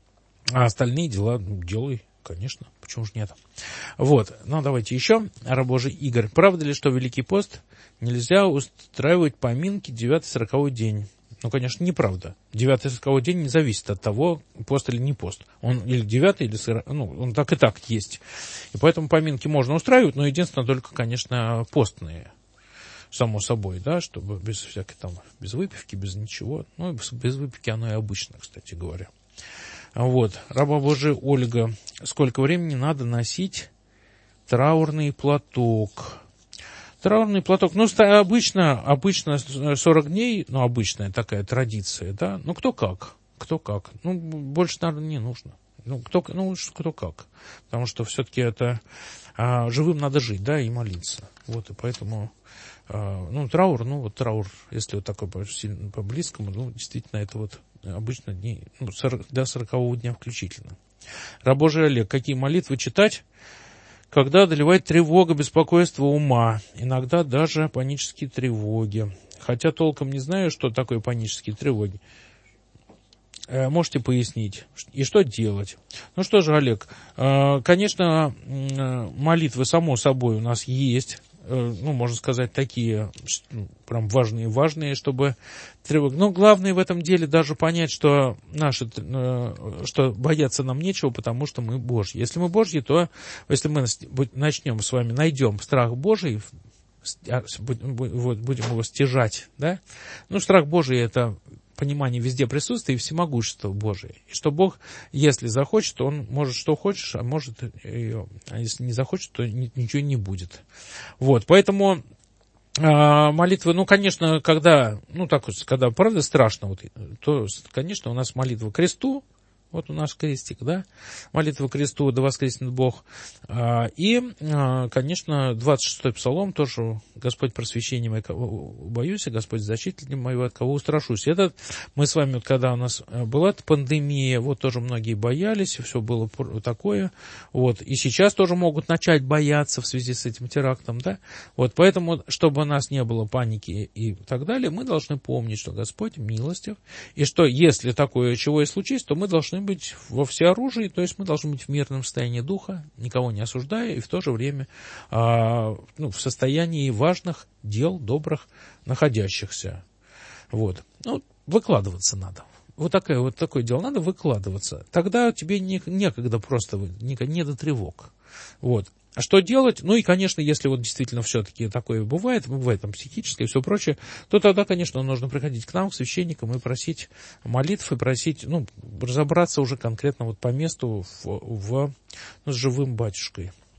а остальные дела ну, делай. Конечно, почему же нет? Вот, ну давайте еще. Раб Божий Игорь. Правда ли, что Великий пост нельзя устраивать поминки девятый сороковой день? Ну, конечно, неправда. девятый сороковой день не зависит от того, пост или не пост. Он или девятый, или сороковой, ну, он так и так есть. И поэтому поминки можно устраивать, но единственное только, конечно, постные. Само собой, да, чтобы без всякой там, без выпивки, без ничего. Ну, без, без выпивки оно и обычно, кстати говоря. Вот, раба Божия Ольга. Сколько времени надо носить траурный платок? Траурный платок, ну, обычно, обычно сорок дней, ну, обычная такая традиция, да. Ну, кто как, кто как. Ну, больше, наверное, не нужно. Ну, кто, ну, кто как. Потому что все-таки это а, живым надо жить, да, и молиться. Вот, и поэтому, а, ну, траур, ну, вот траур, если вот такой по-сильно, по-близкому, ну, действительно, это вот обычно дней, ну, сорок, до сорокового дня включительно. Раб Божий Олег, какие молитвы читать, когда одолевает тревога, беспокойство ума, иногда даже панические тревоги. Хотя толком не знаю, что такое панические тревоги. Можете пояснить, и что делать? Ну что же, Олег, конечно, молитвы, само собой, у нас есть, ну, можно сказать, такие прям важные-важные, чтобы тревог. Но главное в этом деле даже понять, что наши, что бояться нам нечего, потому что мы Божьи. Если мы Божьи, то если мы начнем с вами, найдем страх Божий, будем его стяжать, да? Ну, страх Божий — это понимание везде присутствия и всемогущества Божие. И что Бог, если захочет, то Он может что хочешь, а может, а если не захочет, то ничего не будет. Вот, поэтому а, молитвы, ну, конечно, когда, ну, так вот, когда правда страшно, вот, то, конечно, у нас молитва к кресту. Вот у нас крестик, да, молитва к кресту, да воскреснет Бог. И, конечно, двадцать шестой псалом тоже: Господь просвещение мое, кого боюсь, и Господь защититель моего, от кого устрашусь. Это мы с вами, вот, когда у нас была эта пандемия, вот тоже многие боялись, и все было такое. Вот, и сейчас тоже могут начать бояться в связи с этим терактом, да. Вот, поэтому, чтобы у нас не было паники и так далее, мы должны помнить, что Господь милостив, и что если такое чего и случится, то мы должны быть во всеоружии, то есть мы должны быть в мирном состоянии духа, никого не осуждая, и в то же время а, ну, в состоянии важных дел, добрых, находящихся. Вот. Ну, выкладываться надо. Вот, такое, вот такое дело, надо выкладываться. Тогда тебе не, некогда просто, не, не до тревог. Вот. А что делать? Ну и, конечно, если вот действительно все-таки такое бывает, бывает там психическое и все прочее, то тогда, конечно, нужно приходить к нам, к священникам, и просить молитв, и просить, ну, разобраться уже конкретно вот по месту в, в, ну, с живым батюшкой.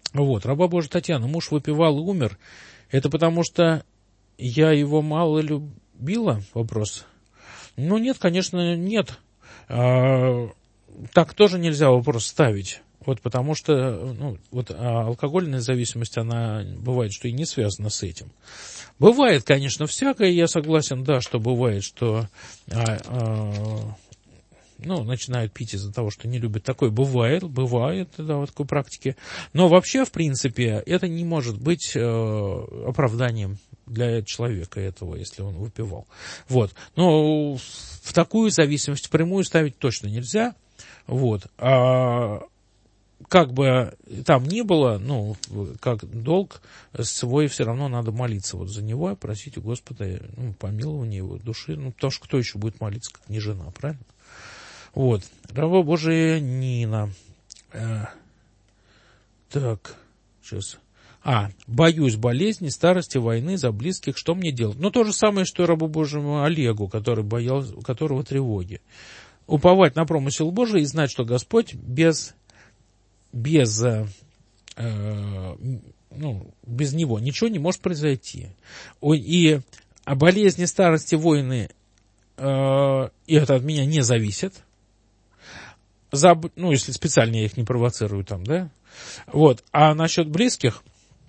Вот, раба Божия Татьяна, муж выпивал и умер. Это потому что я его мало любила? Вопрос. Ну, нет, конечно, нет. А, так тоже нельзя вопрос ставить. Вот потому что ну, вот, а алкогольная зависимость, она бывает, что и не связана с этим. Бывает, конечно, всякое, я согласен, да, что бывает, что а, а, ну, начинают пить из-за того, что не любят. Такое бывает, бывает, да, вот такой практики. Но вообще, в принципе, это не может быть э, оправданием для человека этого, если он выпивал. Вот. Но в такую зависимость прямую ставить точно нельзя. Вот. А как бы там ни было, ну, как долг свой, все равно надо молиться вот за него, просить у Господа ну, помилования его души. Ну, потому что кто еще будет молиться, как не жена, правильно? Вот. Раба Божия Нина. Э, так, сейчас... А, боюсь болезни, старости, войны, за близких, что мне делать? Ну, то же самое, что и рабу Божьему Олегу, который боялся, у которого тревоги. Уповать на промысел Божий и знать, что Господь без, без, э, ну, без него ничего не может произойти. И о болезни, старости, войны, э, и это от меня не зависит. За, ну, если специально я их не провоцирую там, да. Вот. А насчет близких...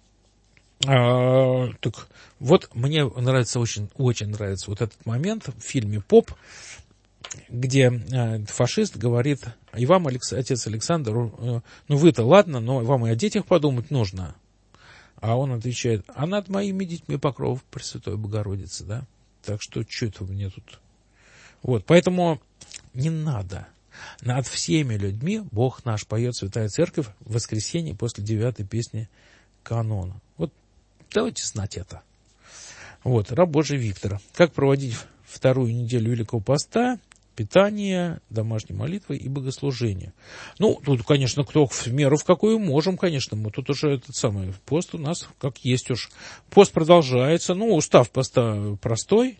А, так вот, мне нравится очень, очень нравится вот этот момент в фильме «Поп», где а, фашист говорит: и вам, Алекс, отец Александр, ну вы-то ладно, но вам и о детях подумать нужно. А он отвечает: а над моими детьми покров Пресвятой Богородицы, да? Так что, что это мне тут? Вот, поэтому не надо. Над всеми людьми Бог наш, поет Святая Церковь в воскресенье после девятой песни канона. Вот давайте знать это. Вот, раб Божий Виктор. Как проводить вторую неделю Великого Поста? Питание, домашней молитвы и богослужение. Ну, тут, конечно, кто в меру в какую можем, конечно. Мы тут уже этот самый пост у нас как есть уж. Пост продолжается. Ну, устав поста простой.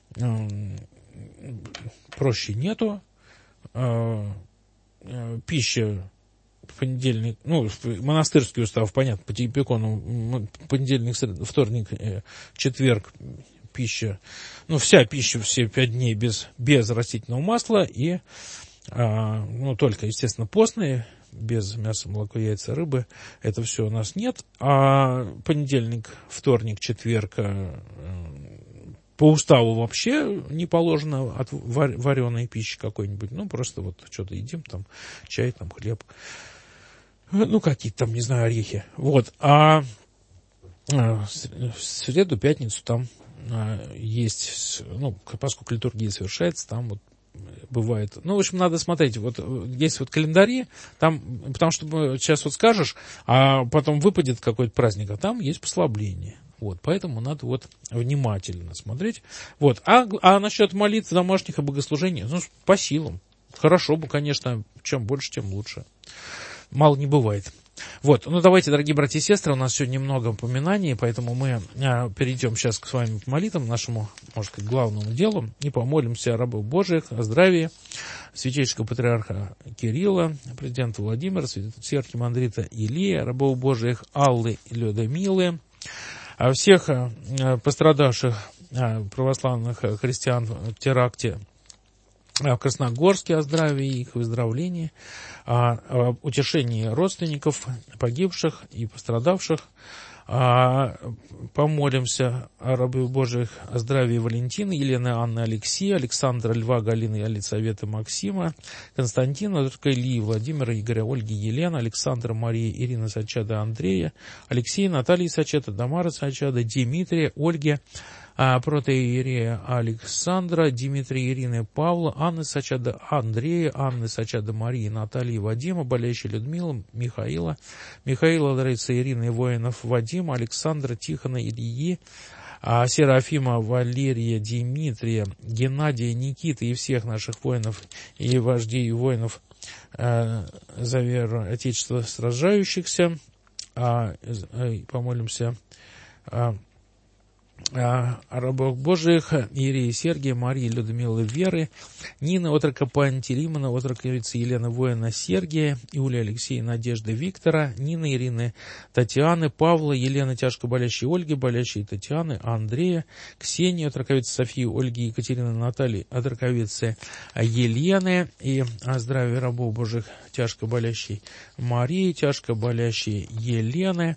Проще нету. Пища понедельник, ну, монастырский устав, понятно, по Типикону, понедельник, вторник, четверг, пища, ну, вся пища, все пять дней без, без растительного масла и, а, ну, только, естественно, постные, без мяса, молока, яйца, рыбы, это все у нас нет, а понедельник, вторник, четверг, по уставу вообще не положено от вареной пищи какой-нибудь, ну, просто вот что-то едим, там, чай, там, хлеб, ну, какие-то там, не знаю, орехи. Вот. А в среду, пятницу там есть, ну, поскольку литургия совершается, там вот бывает. Ну, в общем, надо смотреть. Вот есть вот календари, там, потому что сейчас вот скажешь, а потом выпадет какой-то праздник, а там есть послабление. Вот, поэтому надо вот внимательно смотреть. Вот. А, а насчет молитв домашних и богослужений, ну, по силам. Хорошо бы, конечно, чем больше, тем лучше. Мало не бывает. Вот, ну давайте, дорогие братья и сестры, у нас сегодня много упоминаний, поэтому мы а, перейдем сейчас к с вами к молитвам, нашему, можно сказать, главному делу, и помолимся о рабах Божьих, о здравии святейшего патриарха Кирилла, президента Владимира, святого архимандрита Илия, рабов Божьих Аллы и Людмилы, о всех а, пострадавших а, православных христиан в теракте в Красногорске, о здравии и их выздоровлении, о утешении родственников погибших и пострадавших. Помолимся о рабах Божьих, о здравии Валентины, Елены, Анны, Алексея, Александра, Льва, Галины, Елизаветы, Максима, Константина, только Ильи, Владимира, Игоря, Ольги, Елены, Александра, Марии, Ирины, Сачада, Андрея, Алексея, Натальи, Сачада, Тамары, Сачада, Дмитрия, Ольги, протоиерея Александра, Дмитрия, Ирины, Павла, Анны Сачада, Андрея, Анны Сачада, Марии, Натальи, Вадима, болящей Людмилы, Михаила, Михаила, Лариса, Ирины, воинов Вадима, Александра, Тихона, Ильи, Серафима, Валерия, Дмитрия, Геннадия, Никиты и всех наших воинов и вождей воинов э, за веру Отечества сражающихся. А, э, помолимся о о рабах Божиих, Иерея Сергия, Марии, Людмилы, Веры, Нины, отрока Пантелеймона, отроковицы Елены, воина Сергия, Иулия, Алексея, Надежды, Виктора, Нины, Ирины, Татьяны, Павла, Елены, тяжко болящей Ольги, болящей Татьяны, Андрея, Ксении, отроковицы Софии, Ольги, Екатерины, Натальи, отроковицы Елены, и о здравии рабов Божьих, тяжко болящей Марии, тяжко болящей Елены,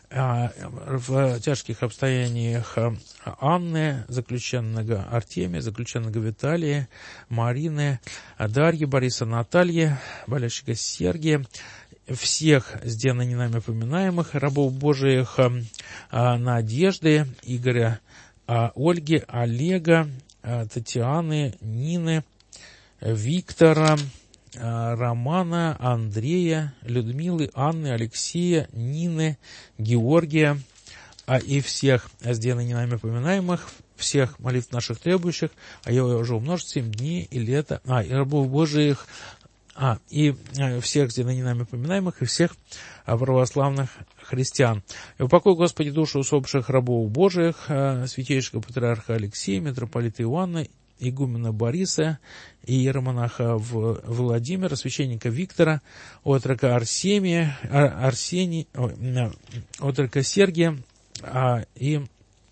в тяжких обстояниях Анны, заключенного Артемия, заключенного Виталия, Марины, Дарьи, Бориса, Натальи, болящего Сергия, всех сделано не нами поминаемых рабов Божиих, Надежды, Игоря, Ольги, Олега, Татьяны, Нины, Виктора, Романа, Андрея, Людмилы, Анны, Алексея, Нины, Георгия, а и всех сделано не нами поминаемых, всех молитв наших требующих, а я уже умножу семь дней и лето, а, и рабов Божиих, а, и всех сделано не нами поминаемых, и всех православных христиан. И упокой, Господи, душу усопших рабов Божиих, святейшего патриарха Алексея, митрополита Иоанна, игумена Бориса и иеромонаха Владимира, священника Виктора, отрока Арсемия, Арсений, отрока Сергия, и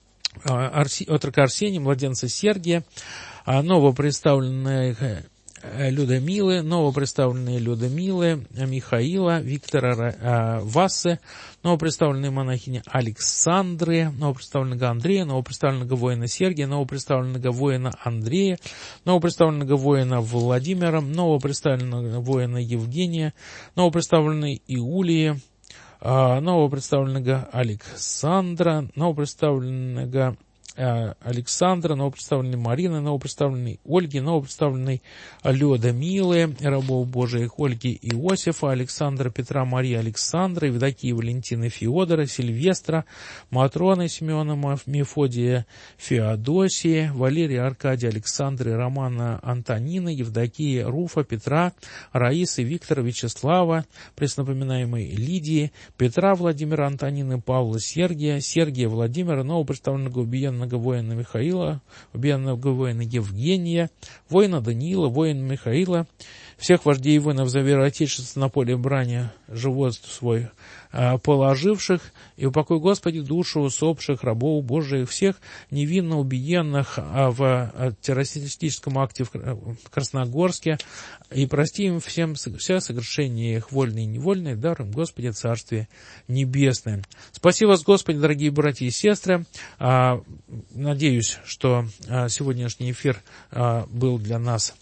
отрока Арсения, младенца Сергия, новопредставленных Людмилы, новопредставленные Людмилы, Михаила, Виктора Вассы, новопредставленные монахини Александры, новопредставленного Андрея, новопредставленного воина Сергия, новопредставленного воина Андрея, новопредставленного воина Владимира, новопредставленного воина Евгения, новопредставленной Иулии, новопредставленного Александра, новопредставленного Александра, новопредставленной Марины, новопредставленной Ольги, новопредставленной Людмилы, рабов Божиих, Ольги, Иосифа, Александра, Петра, Марии, Александра, Евдокии, Валентины, Феодора, Сильвестра, Матроны, Симеона, Мефодия, Феодосии, Валерия, Аркадия, Александры, Романа, Антонины, Евдокии, Руфа, Петра, Раисы, Виктора, Вячеслава, преснопоминаемой Лидии, Петра, Владимира, Антонины, Павла, Сергия, Сергия, Владимира, новопредставленного убиенного воина Михаила, убиенного воина Евгения, воина Даниила, воина Михаила, всех вождей и воинов за веру Отечества на поле брани живот свой положивших, и упокой, Господи, душу усопших рабов Божиих, всех невинно убиенных в террористическом акте в Красногорске, и прости им всем все согрешения их, вольные и невольные, даром, Господи, Царствие Небесное. Спаси вас, Господи, дорогие братья и сестры. Надеюсь, что сегодняшний эфир был для нас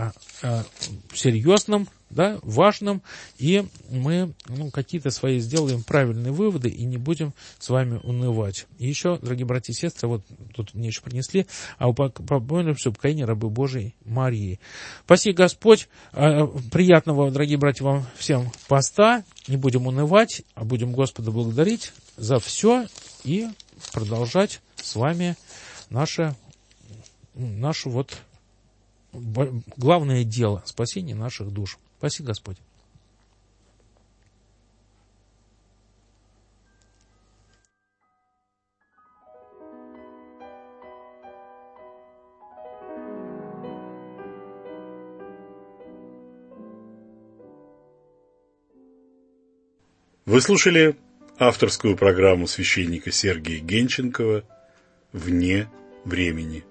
серьезным, да, важным, и мы ну, какие-то свои сделаем правильные выводы и не будем с вами унывать. И еще, дорогие братья и сестры, вот тут мне еще принесли, а упокоенное все упокоение рабы Божией Марии. Спаси Господь, приятного, дорогие братья, вам всем поста, не будем унывать, а будем Господа благодарить за все и продолжать с вами наше, наше вот главное дело — спасение наших душ. Спаси Господь. Вы слушали авторскую программу священника Сергия Генченкова «Вне времени».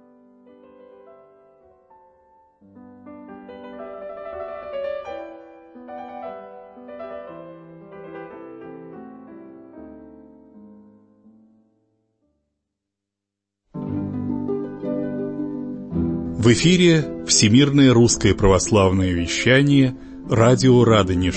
В эфире Всемирное русское православное вещание «Радио Радонеж».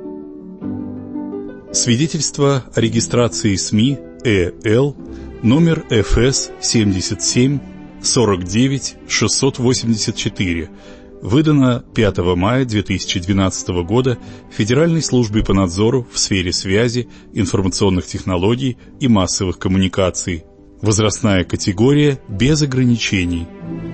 Свидетельство о регистрации СМИ ЭЛ номер эф эс семьдесят семь сорок девять шестьсот восемьдесят четыре, выдано пятого мая две тысячи двенадцатого года Федеральной службой по надзору в сфере связи, информационных технологий и массовых коммуникаций. Возрастная категория без ограничений.